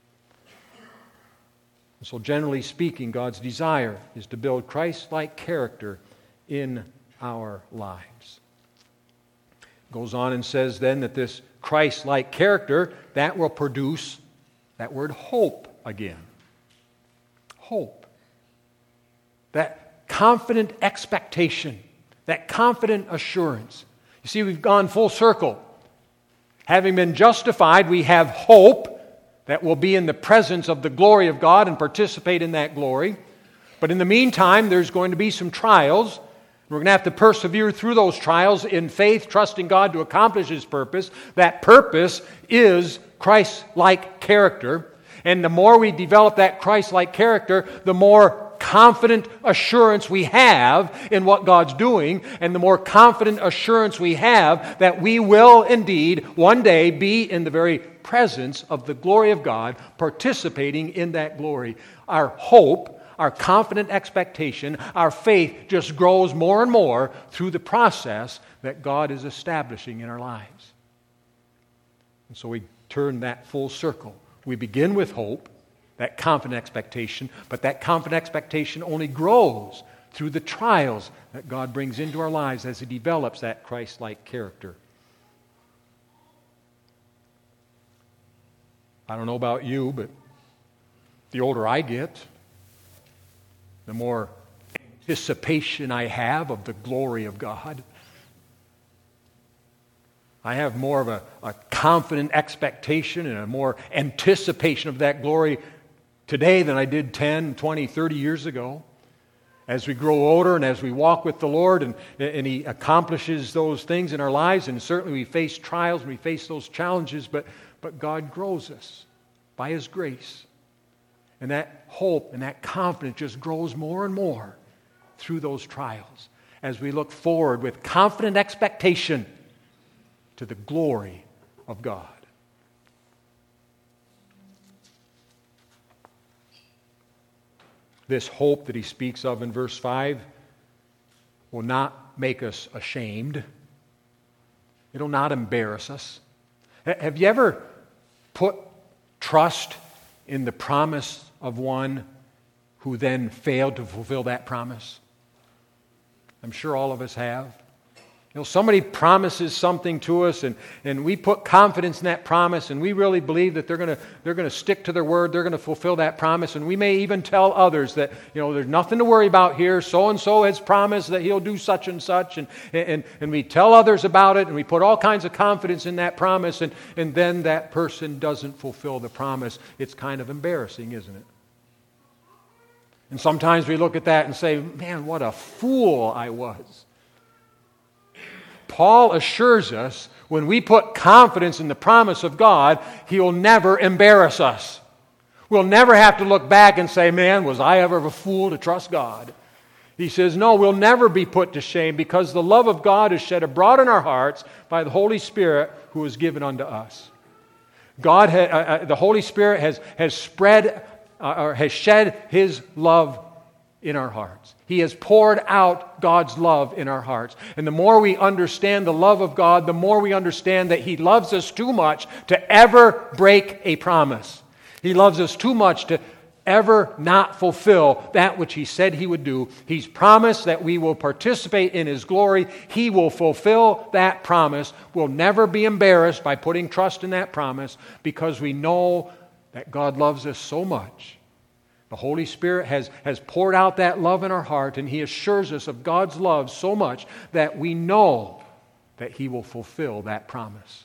So generally speaking, God's desire is to build Christ-like character in our lives. Goes on and says then that this Christ-like character, that will produce that word hope again. Hope. That confident expectation. That confident assurance. You see, we've gone full circle. Having been justified, we have hope that will be in the presence of the glory of God and participate in that glory. But in the meantime, there's going to be some trials. We're going to have to persevere through those trials in faith, trusting God to accomplish His purpose. That purpose is Christ-like character. And the more we develop that Christ-like character, the more confident assurance we have in what God's doing, and the more confident assurance we have that we will indeed one day be in the very presence of the glory of God, participating in that glory. Our hope, our confident expectation, our faith just grows more and more through the process that God is establishing in our lives. And so we turn that full circle. We begin with hope, that confident expectation, but that confident expectation only grows through the trials that God brings into our lives as He develops that Christ-like character. I don't know about you, but the older I get, the more anticipation I have of the glory of God. I have more of a, a confident expectation and a more anticipation of that glory today than I did ten, twenty, thirty years ago. As we grow older and as we walk with the Lord and, and He accomplishes those things in our lives, and certainly we face trials and we face those challenges, but, but God grows us by His grace. And that hope and that confidence just grows more and more through those trials as we look forward with confident expectation to the glory of God. This hope that he speaks of in verse five will not make us ashamed. It'll not embarrass us. Have you ever put trust in the promise of one who then failed to fulfill that promise? I'm sure all of us have. You know, somebody promises something to us, and, and we put confidence in that promise, and we really believe that they're going to they're going to stick to their word, they're going to fulfill that promise, and we may even tell others that, you know, there's nothing to worry about here. So and so has promised that he'll do such and such, and and and we tell others about it, and we put all kinds of confidence in that promise, and and then that person doesn't fulfill the promise. It's kind of embarrassing, isn't it? And sometimes we look at that and say, man, what a fool I was. Paul assures us when we put confidence in the promise of God, He'll never embarrass us. We'll never have to look back and say, man, was I ever a fool to trust God? He says, no, we'll never be put to shame because the love of God is shed abroad in our hearts by the Holy Spirit who is given unto us. God, ha- uh, the Holy Spirit has, has spread uh, or has shed His love in our hearts. He has poured out God's love in our hearts. And the more we understand the love of God, the more we understand that He loves us too much to ever break a promise. He loves us too much to ever not fulfill that which He said He would do. He's promised that we will participate in His glory. He will fulfill that promise. We'll never be embarrassed by putting trust in that promise because we know that God loves us so much. The Holy Spirit has, has poured out that love in our heart, and He assures us of God's love so much that we know that He will fulfill that promise.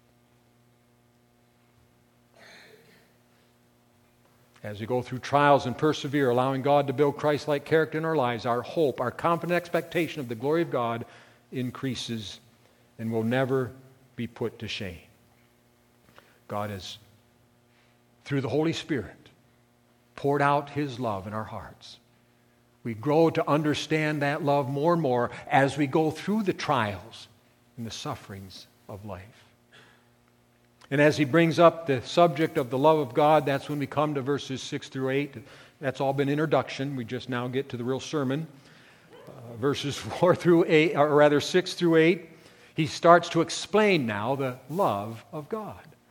As we go through trials and persevere, allowing God to build Christ-like character in our lives, our hope, our confident expectation of the glory of God increases and will never be put to shame. God has, through the Holy Spirit, poured out His love in our hearts. We grow to understand that love more and more as we go through the trials and the sufferings of life. And as he brings up the subject of the love of God, that's when we come to verses six through eight. That's all been introduction. We just now get to the real sermon. Uh, verses four through eight, or rather six through eight, he starts to explain now the love of God.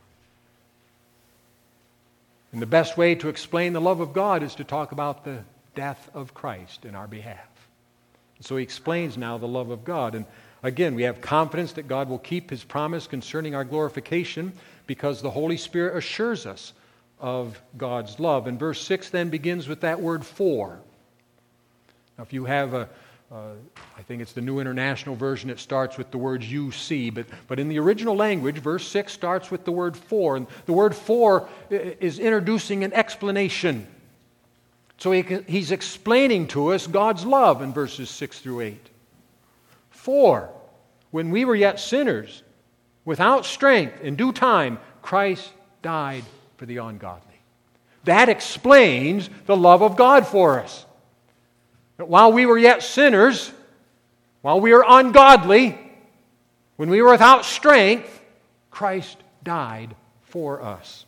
And the best way to explain the love of God is to talk about the death of Christ in our behalf. So he explains now the love of God. And again, we have confidence that God will keep His promise concerning our glorification because the Holy Spirit assures us of God's love. And verse six then begins with that word for. Now, if you have a, uh, I think it's the New International Version, it starts with the word you see. But, but in the original language, verse six starts with the word for. And the word for is introducing an explanation. So he, he's explaining to us God's love in verses six through eight. For when we were yet sinners, without strength, in due time, Christ died for the ungodly. That explains the love of God for us. That while we were yet sinners, while we were ungodly, when we were without strength, Christ died for us.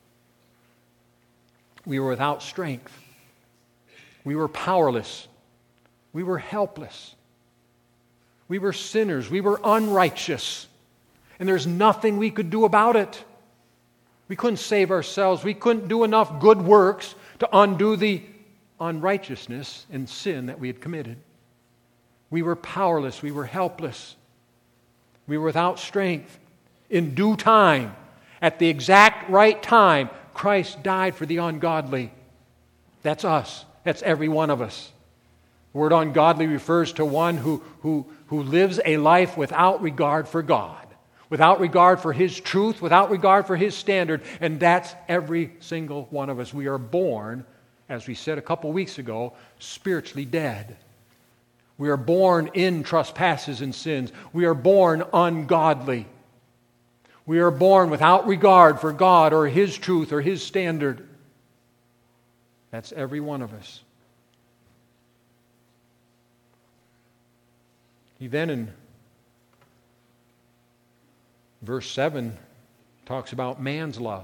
We were without strength. We were powerless. We were helpless. We were sinners. We were unrighteous. And there's nothing we could do about it. We couldn't save ourselves. We couldn't do enough good works to undo the unrighteousness and sin that we had committed. We were powerless. We were helpless. We were without strength. In due time, at the exact right time, Christ died for the ungodly. That's us. That's every one of us. The word ungodly refers to one who, who, who lives a life without regard for God, without regard for His truth, without regard for His standard, and that's every single one of us. We are born, as we said a couple weeks ago, spiritually dead. We are born in trespasses and sins. We are born ungodly. We are born without regard for God or His truth or His standard. That's every one of us. He then in verse seven talks about man's love.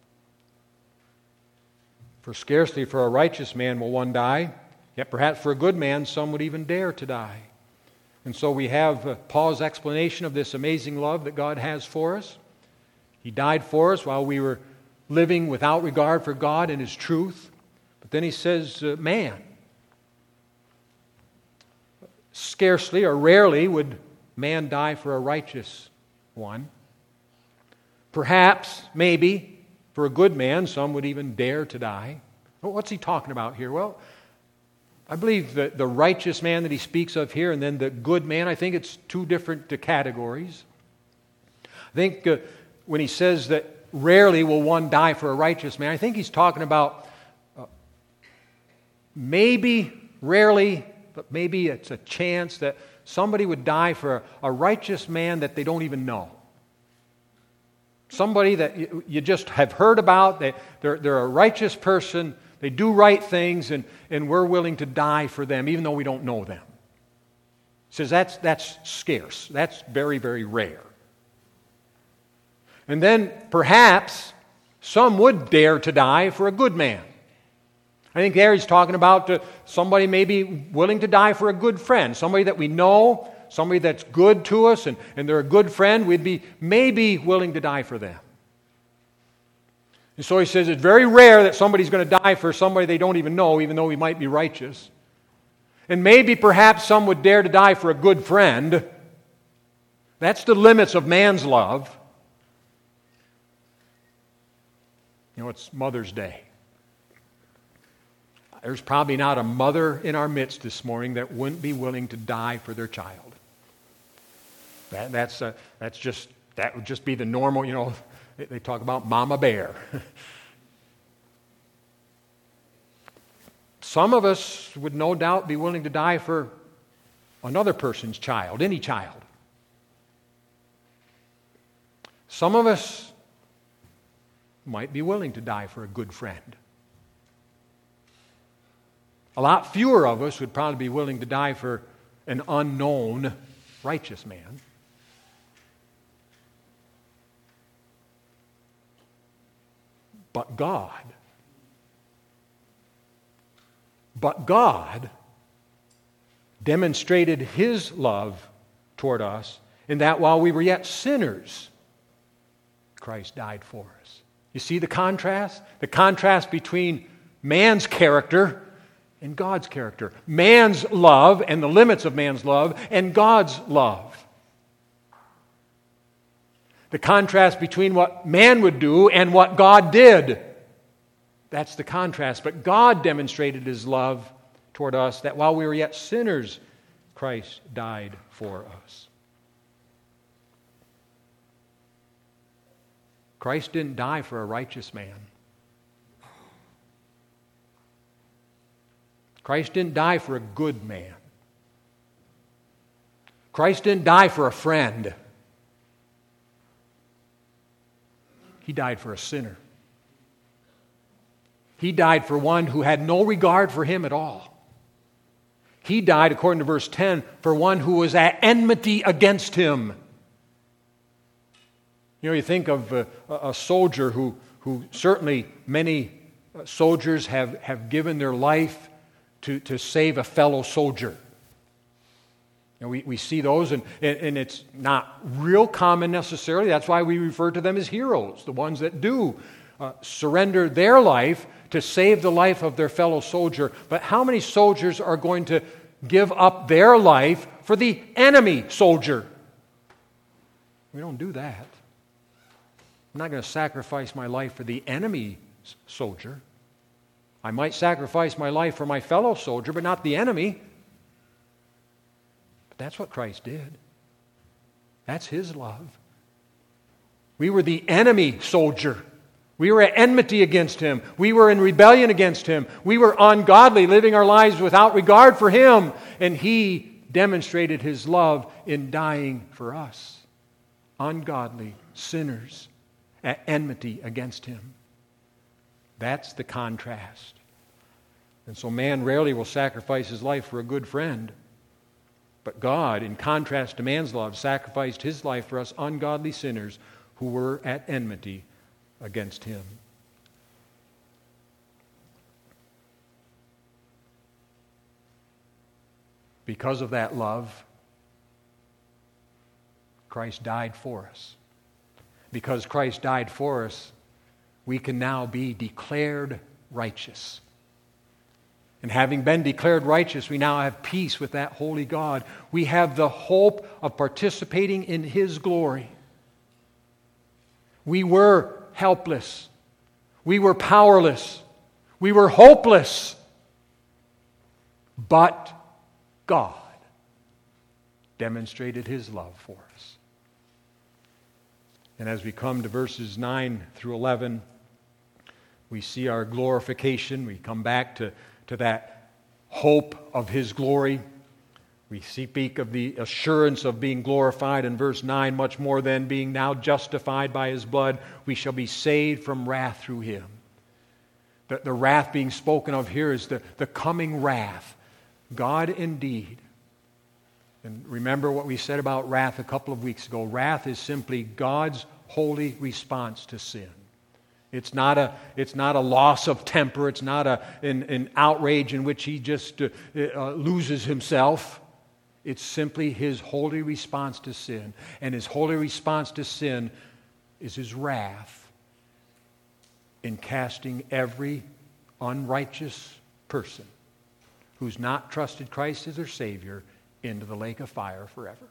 For scarcely for a righteous man will one die, yet perhaps for a good man some would even dare to die. And so we have uh, Paul's explanation of this amazing love that God has for us. He died for us while we were living without regard for God and His truth. But then he says, uh, man, scarcely or rarely would man die for a righteous one. Perhaps, maybe, for a good man, some would even dare to die. Well, what's he talking about here? Well, I believe that the righteous man that he speaks of here and then the good man, I think it's two different uh, categories. I think uh, when he says that rarely will one die for a righteous man, I think he's talking about maybe, rarely, but maybe it's a chance that somebody would die for a, a righteous man that they don't even know. Somebody that you, you just have heard about, they, they're, they're a righteous person, they do right things, and, and we're willing to die for them, even though we don't know them. He says that's, that's scarce. That's very, very rare. And then perhaps some would dare to die for a good man. I think there he's talking about uh, somebody maybe willing to die for a good friend, somebody that we know, somebody that's good to us, and, and they're a good friend, we'd be maybe willing to die for them. And so he says it's very rare that somebody's going to die for somebody they don't even know, even though he might be righteous. And maybe perhaps some would dare to die for a good friend. That's the limits of man's love. You know, it's Mother's Day. There's probably not a mother in our midst this morning that wouldn't be willing to die for their child. That, that's, uh, that's just, that would just be the normal, you know, they, they talk about mama bear. Some of us would no doubt be willing to die for another person's child, any child. Some of us might be willing to die for a good friend. A lot fewer of us would probably be willing to die for an unknown righteous man. But God, but God demonstrated His love toward us in that while we were yet sinners, Christ died for us. You see the contrast? The contrast between man's character and God's character. Man's love and the limits of man's love and God's love. The contrast between what man would do and what God did. That's the contrast. But God demonstrated His love toward us that while we were yet sinners, Christ died for us. Christ didn't die for a righteous man. Christ didn't die for a good man. Christ didn't die for a friend. He died for a sinner. He died for one who had no regard for Him at all. He died, according to verse ten, for one who was at enmity against Him. You know, you think of a, a soldier who, who certainly many soldiers have, have given their life to, to save a fellow soldier. And we, we see those, and, and it's not real common necessarily. That's why we refer to them as heroes, the ones that do uh, surrender their life to save the life of their fellow soldier. But how many soldiers are going to give up their life for the enemy soldier? We don't do that. I'm not going to sacrifice my life for the enemy soldier. I might sacrifice my life for my fellow soldier, but not the enemy. But that's what Christ did. That's His love. We were the enemy soldier. We were at enmity against Him. We were in rebellion against Him. We were ungodly, living our lives without regard for Him. And He demonstrated His love in dying for us. Ungodly sinners at enmity against Him. That's the contrast. And so man rarely will sacrifice his life for a good friend. But God, in contrast to man's love, sacrificed His life for us ungodly sinners who were at enmity against Him. Because of that love, Christ died for us. Because Christ died for us, we can now be declared righteous. And having been declared righteous, we now have peace with that holy God. We have the hope of participating in His glory. We were helpless. We were powerless. We were hopeless. But God demonstrated His love for us. And as we come to verses nine through eleven, we see our glorification. We come back to, to that hope of His glory. We speak of the assurance of being glorified in verse nine, much more than being now justified by His blood, we shall be saved from wrath through Him. The, the wrath being spoken of here is the, the coming wrath. God indeed. And remember what we said about wrath a couple of weeks ago. Wrath is simply God's holy response to sin. It's not a, it's not a loss of temper. It's not a, an, an outrage in which He just uh, uh, loses Himself. It's simply His holy response to sin. And His holy response to sin is His wrath in casting every unrighteous person who's not trusted Christ as their Savior into the lake of fire forever.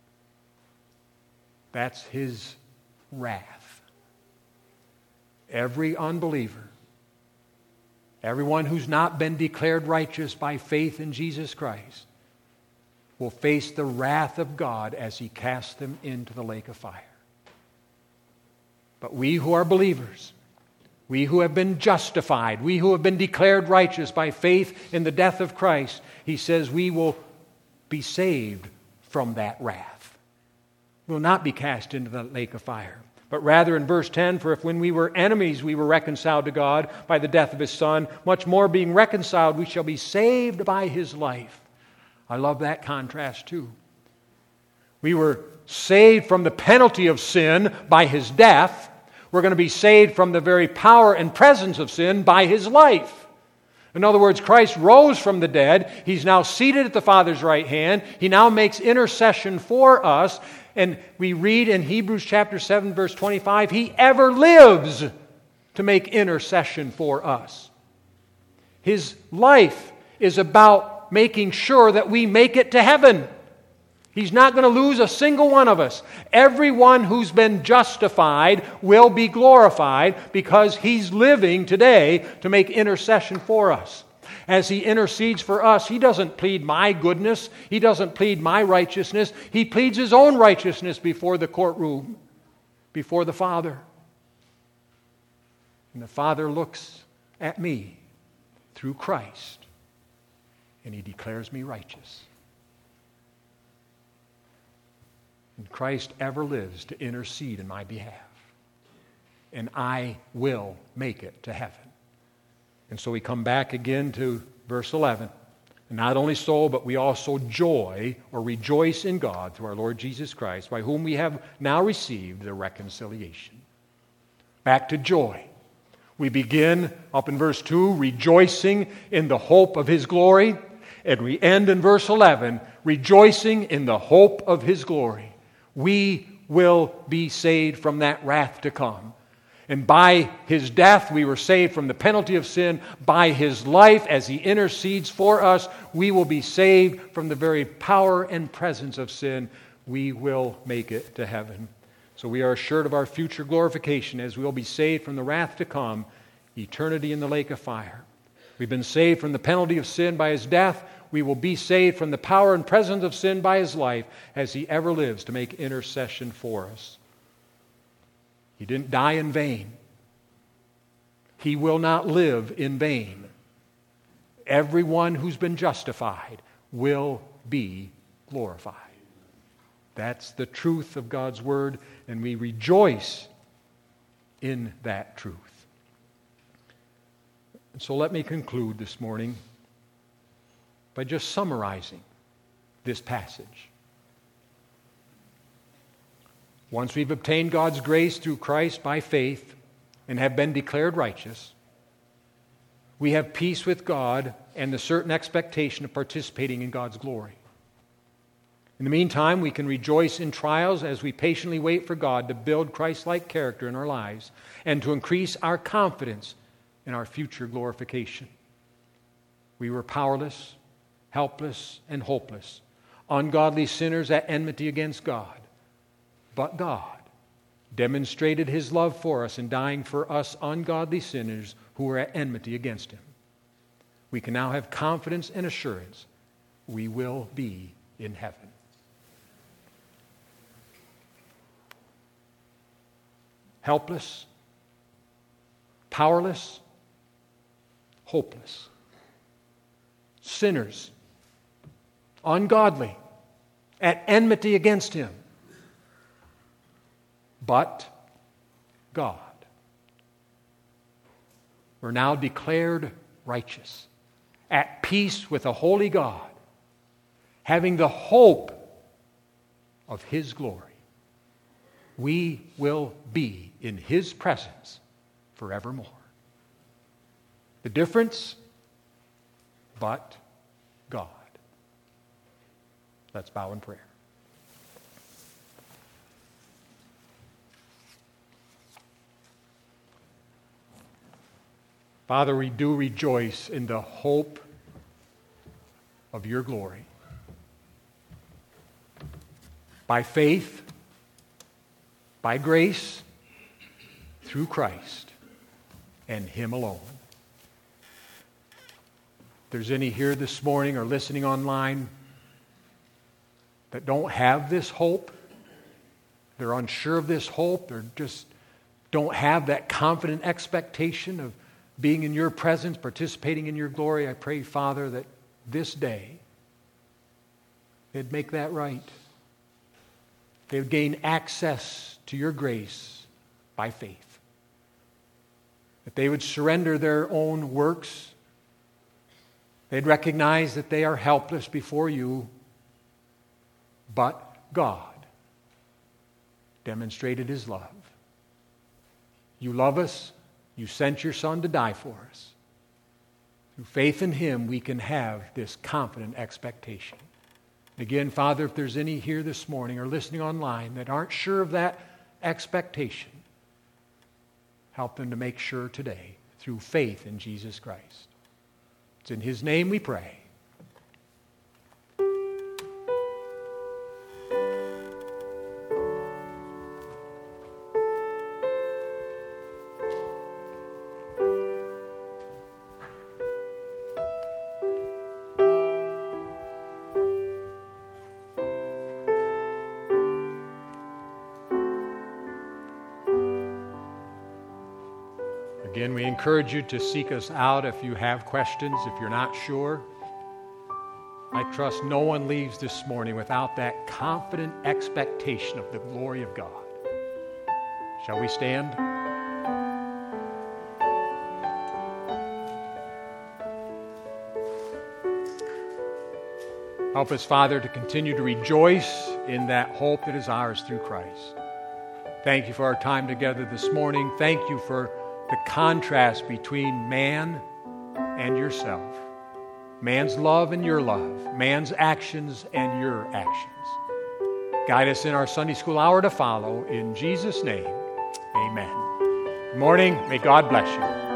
That's His wrath. Every unbeliever, everyone who's not been declared righteous by faith in Jesus Christ, will face the wrath of God as He casts them into the lake of fire. But we who are believers, we who have been justified, we who have been declared righteous by faith in the death of Christ, He says we will be saved from that wrath. We will not be cast into the lake of fire. But rather in verse ten, for if when we were enemies we were reconciled to God by the death of His Son, much more being reconciled we shall be saved by His life. I love that contrast too. We were saved from the penalty of sin by His death. We're going to be saved from the very power and presence of sin by His life. In other words, Christ rose from the dead. He's now seated at the Father's right hand. He now makes intercession for us. And we read in Hebrews chapter seven, verse twenty-five, He ever lives to make intercession for us. His life is about making sure that we make it to heaven. He's not going to lose a single one of us. Everyone who's been justified will be glorified because He's living today to make intercession for us. As He intercedes for us, He doesn't plead my goodness. He doesn't plead my righteousness. He pleads His own righteousness before the courtroom, before the Father. And the Father looks at me through Christ, and He declares me righteous. And Christ ever lives to intercede in my behalf. And I will make it to heaven. And so we come back again to verse eleven. And not only so, but we also joy or rejoice in God through our Lord Jesus Christ, by whom we have now received the reconciliation. Back to joy. We begin up in verse two, rejoicing in the hope of His glory. And we end in verse eleven, rejoicing in the hope of His glory. We will be saved from that wrath to come. And by His death, we were saved from the penalty of sin. By His life, as He intercedes for us, we will be saved from the very power and presence of sin. We will make it to heaven. So we are assured of our future glorification as we will be saved from the wrath to come, eternity in the lake of fire. We've been saved from the penalty of sin by His death. We will be saved from the power and presence of sin by His life as He ever lives to make intercession for us. He didn't die in vain. He will not live in vain. Everyone who's been justified will be glorified. That's the truth of God's Word, and we rejoice in that truth. And so let me conclude this morning by just summarizing this passage. Once we've obtained God's grace through Christ by faith and have been declared righteous, we have peace with God and the certain expectation of participating in God's glory. In the meantime, we can rejoice in trials as we patiently wait for God to build Christ-like character in our lives and to increase our confidence in our future glorification. We were powerless, helpless, and hopeless, ungodly sinners at enmity against God. But God demonstrated His love for us in dying for us ungodly sinners who were at enmity against Him. We can now have confidence and assurance we will be in heaven. Helpless, powerless, hopeless. sinners, ungodly, at enmity against Him. But God. We're now declared righteous, at peace with a holy God, having the hope of His glory. We will be in His presence forevermore. The difference? But God. Let's bow in prayer. Father, we do rejoice in the hope of your glory. By faith, by grace, through Christ, and Him alone. If there's any here this morning or listening online that don't have this hope, they're unsure of this hope, or just don't have that confident expectation of being in your presence, participating in your glory, I pray, Father, that this day they'd make that right. They would gain access to your grace by faith. That they would surrender their own works. They'd recognize that they are helpless before you, but God demonstrated His love. You love us. You sent your Son to die for us. Through faith in Him, we can have this confident expectation. Again, Father, if there's any here this morning or listening online that aren't sure of that expectation, help them to make sure today through faith in Jesus Christ. It's in His name we pray. Again, we encourage you to seek us out if you have questions, if you're not sure. I trust no one leaves this morning without that confident expectation of the glory of God. Shall we stand? Help us, Father, to continue to rejoice in that hope that is ours through Christ. Thank you for our time together this morning. Thank you for the contrast between man and yourself. Man's love and your love. Man's actions and your actions. Guide us in our Sunday school hour to follow. In Jesus' name, amen. Good morning. May God bless you.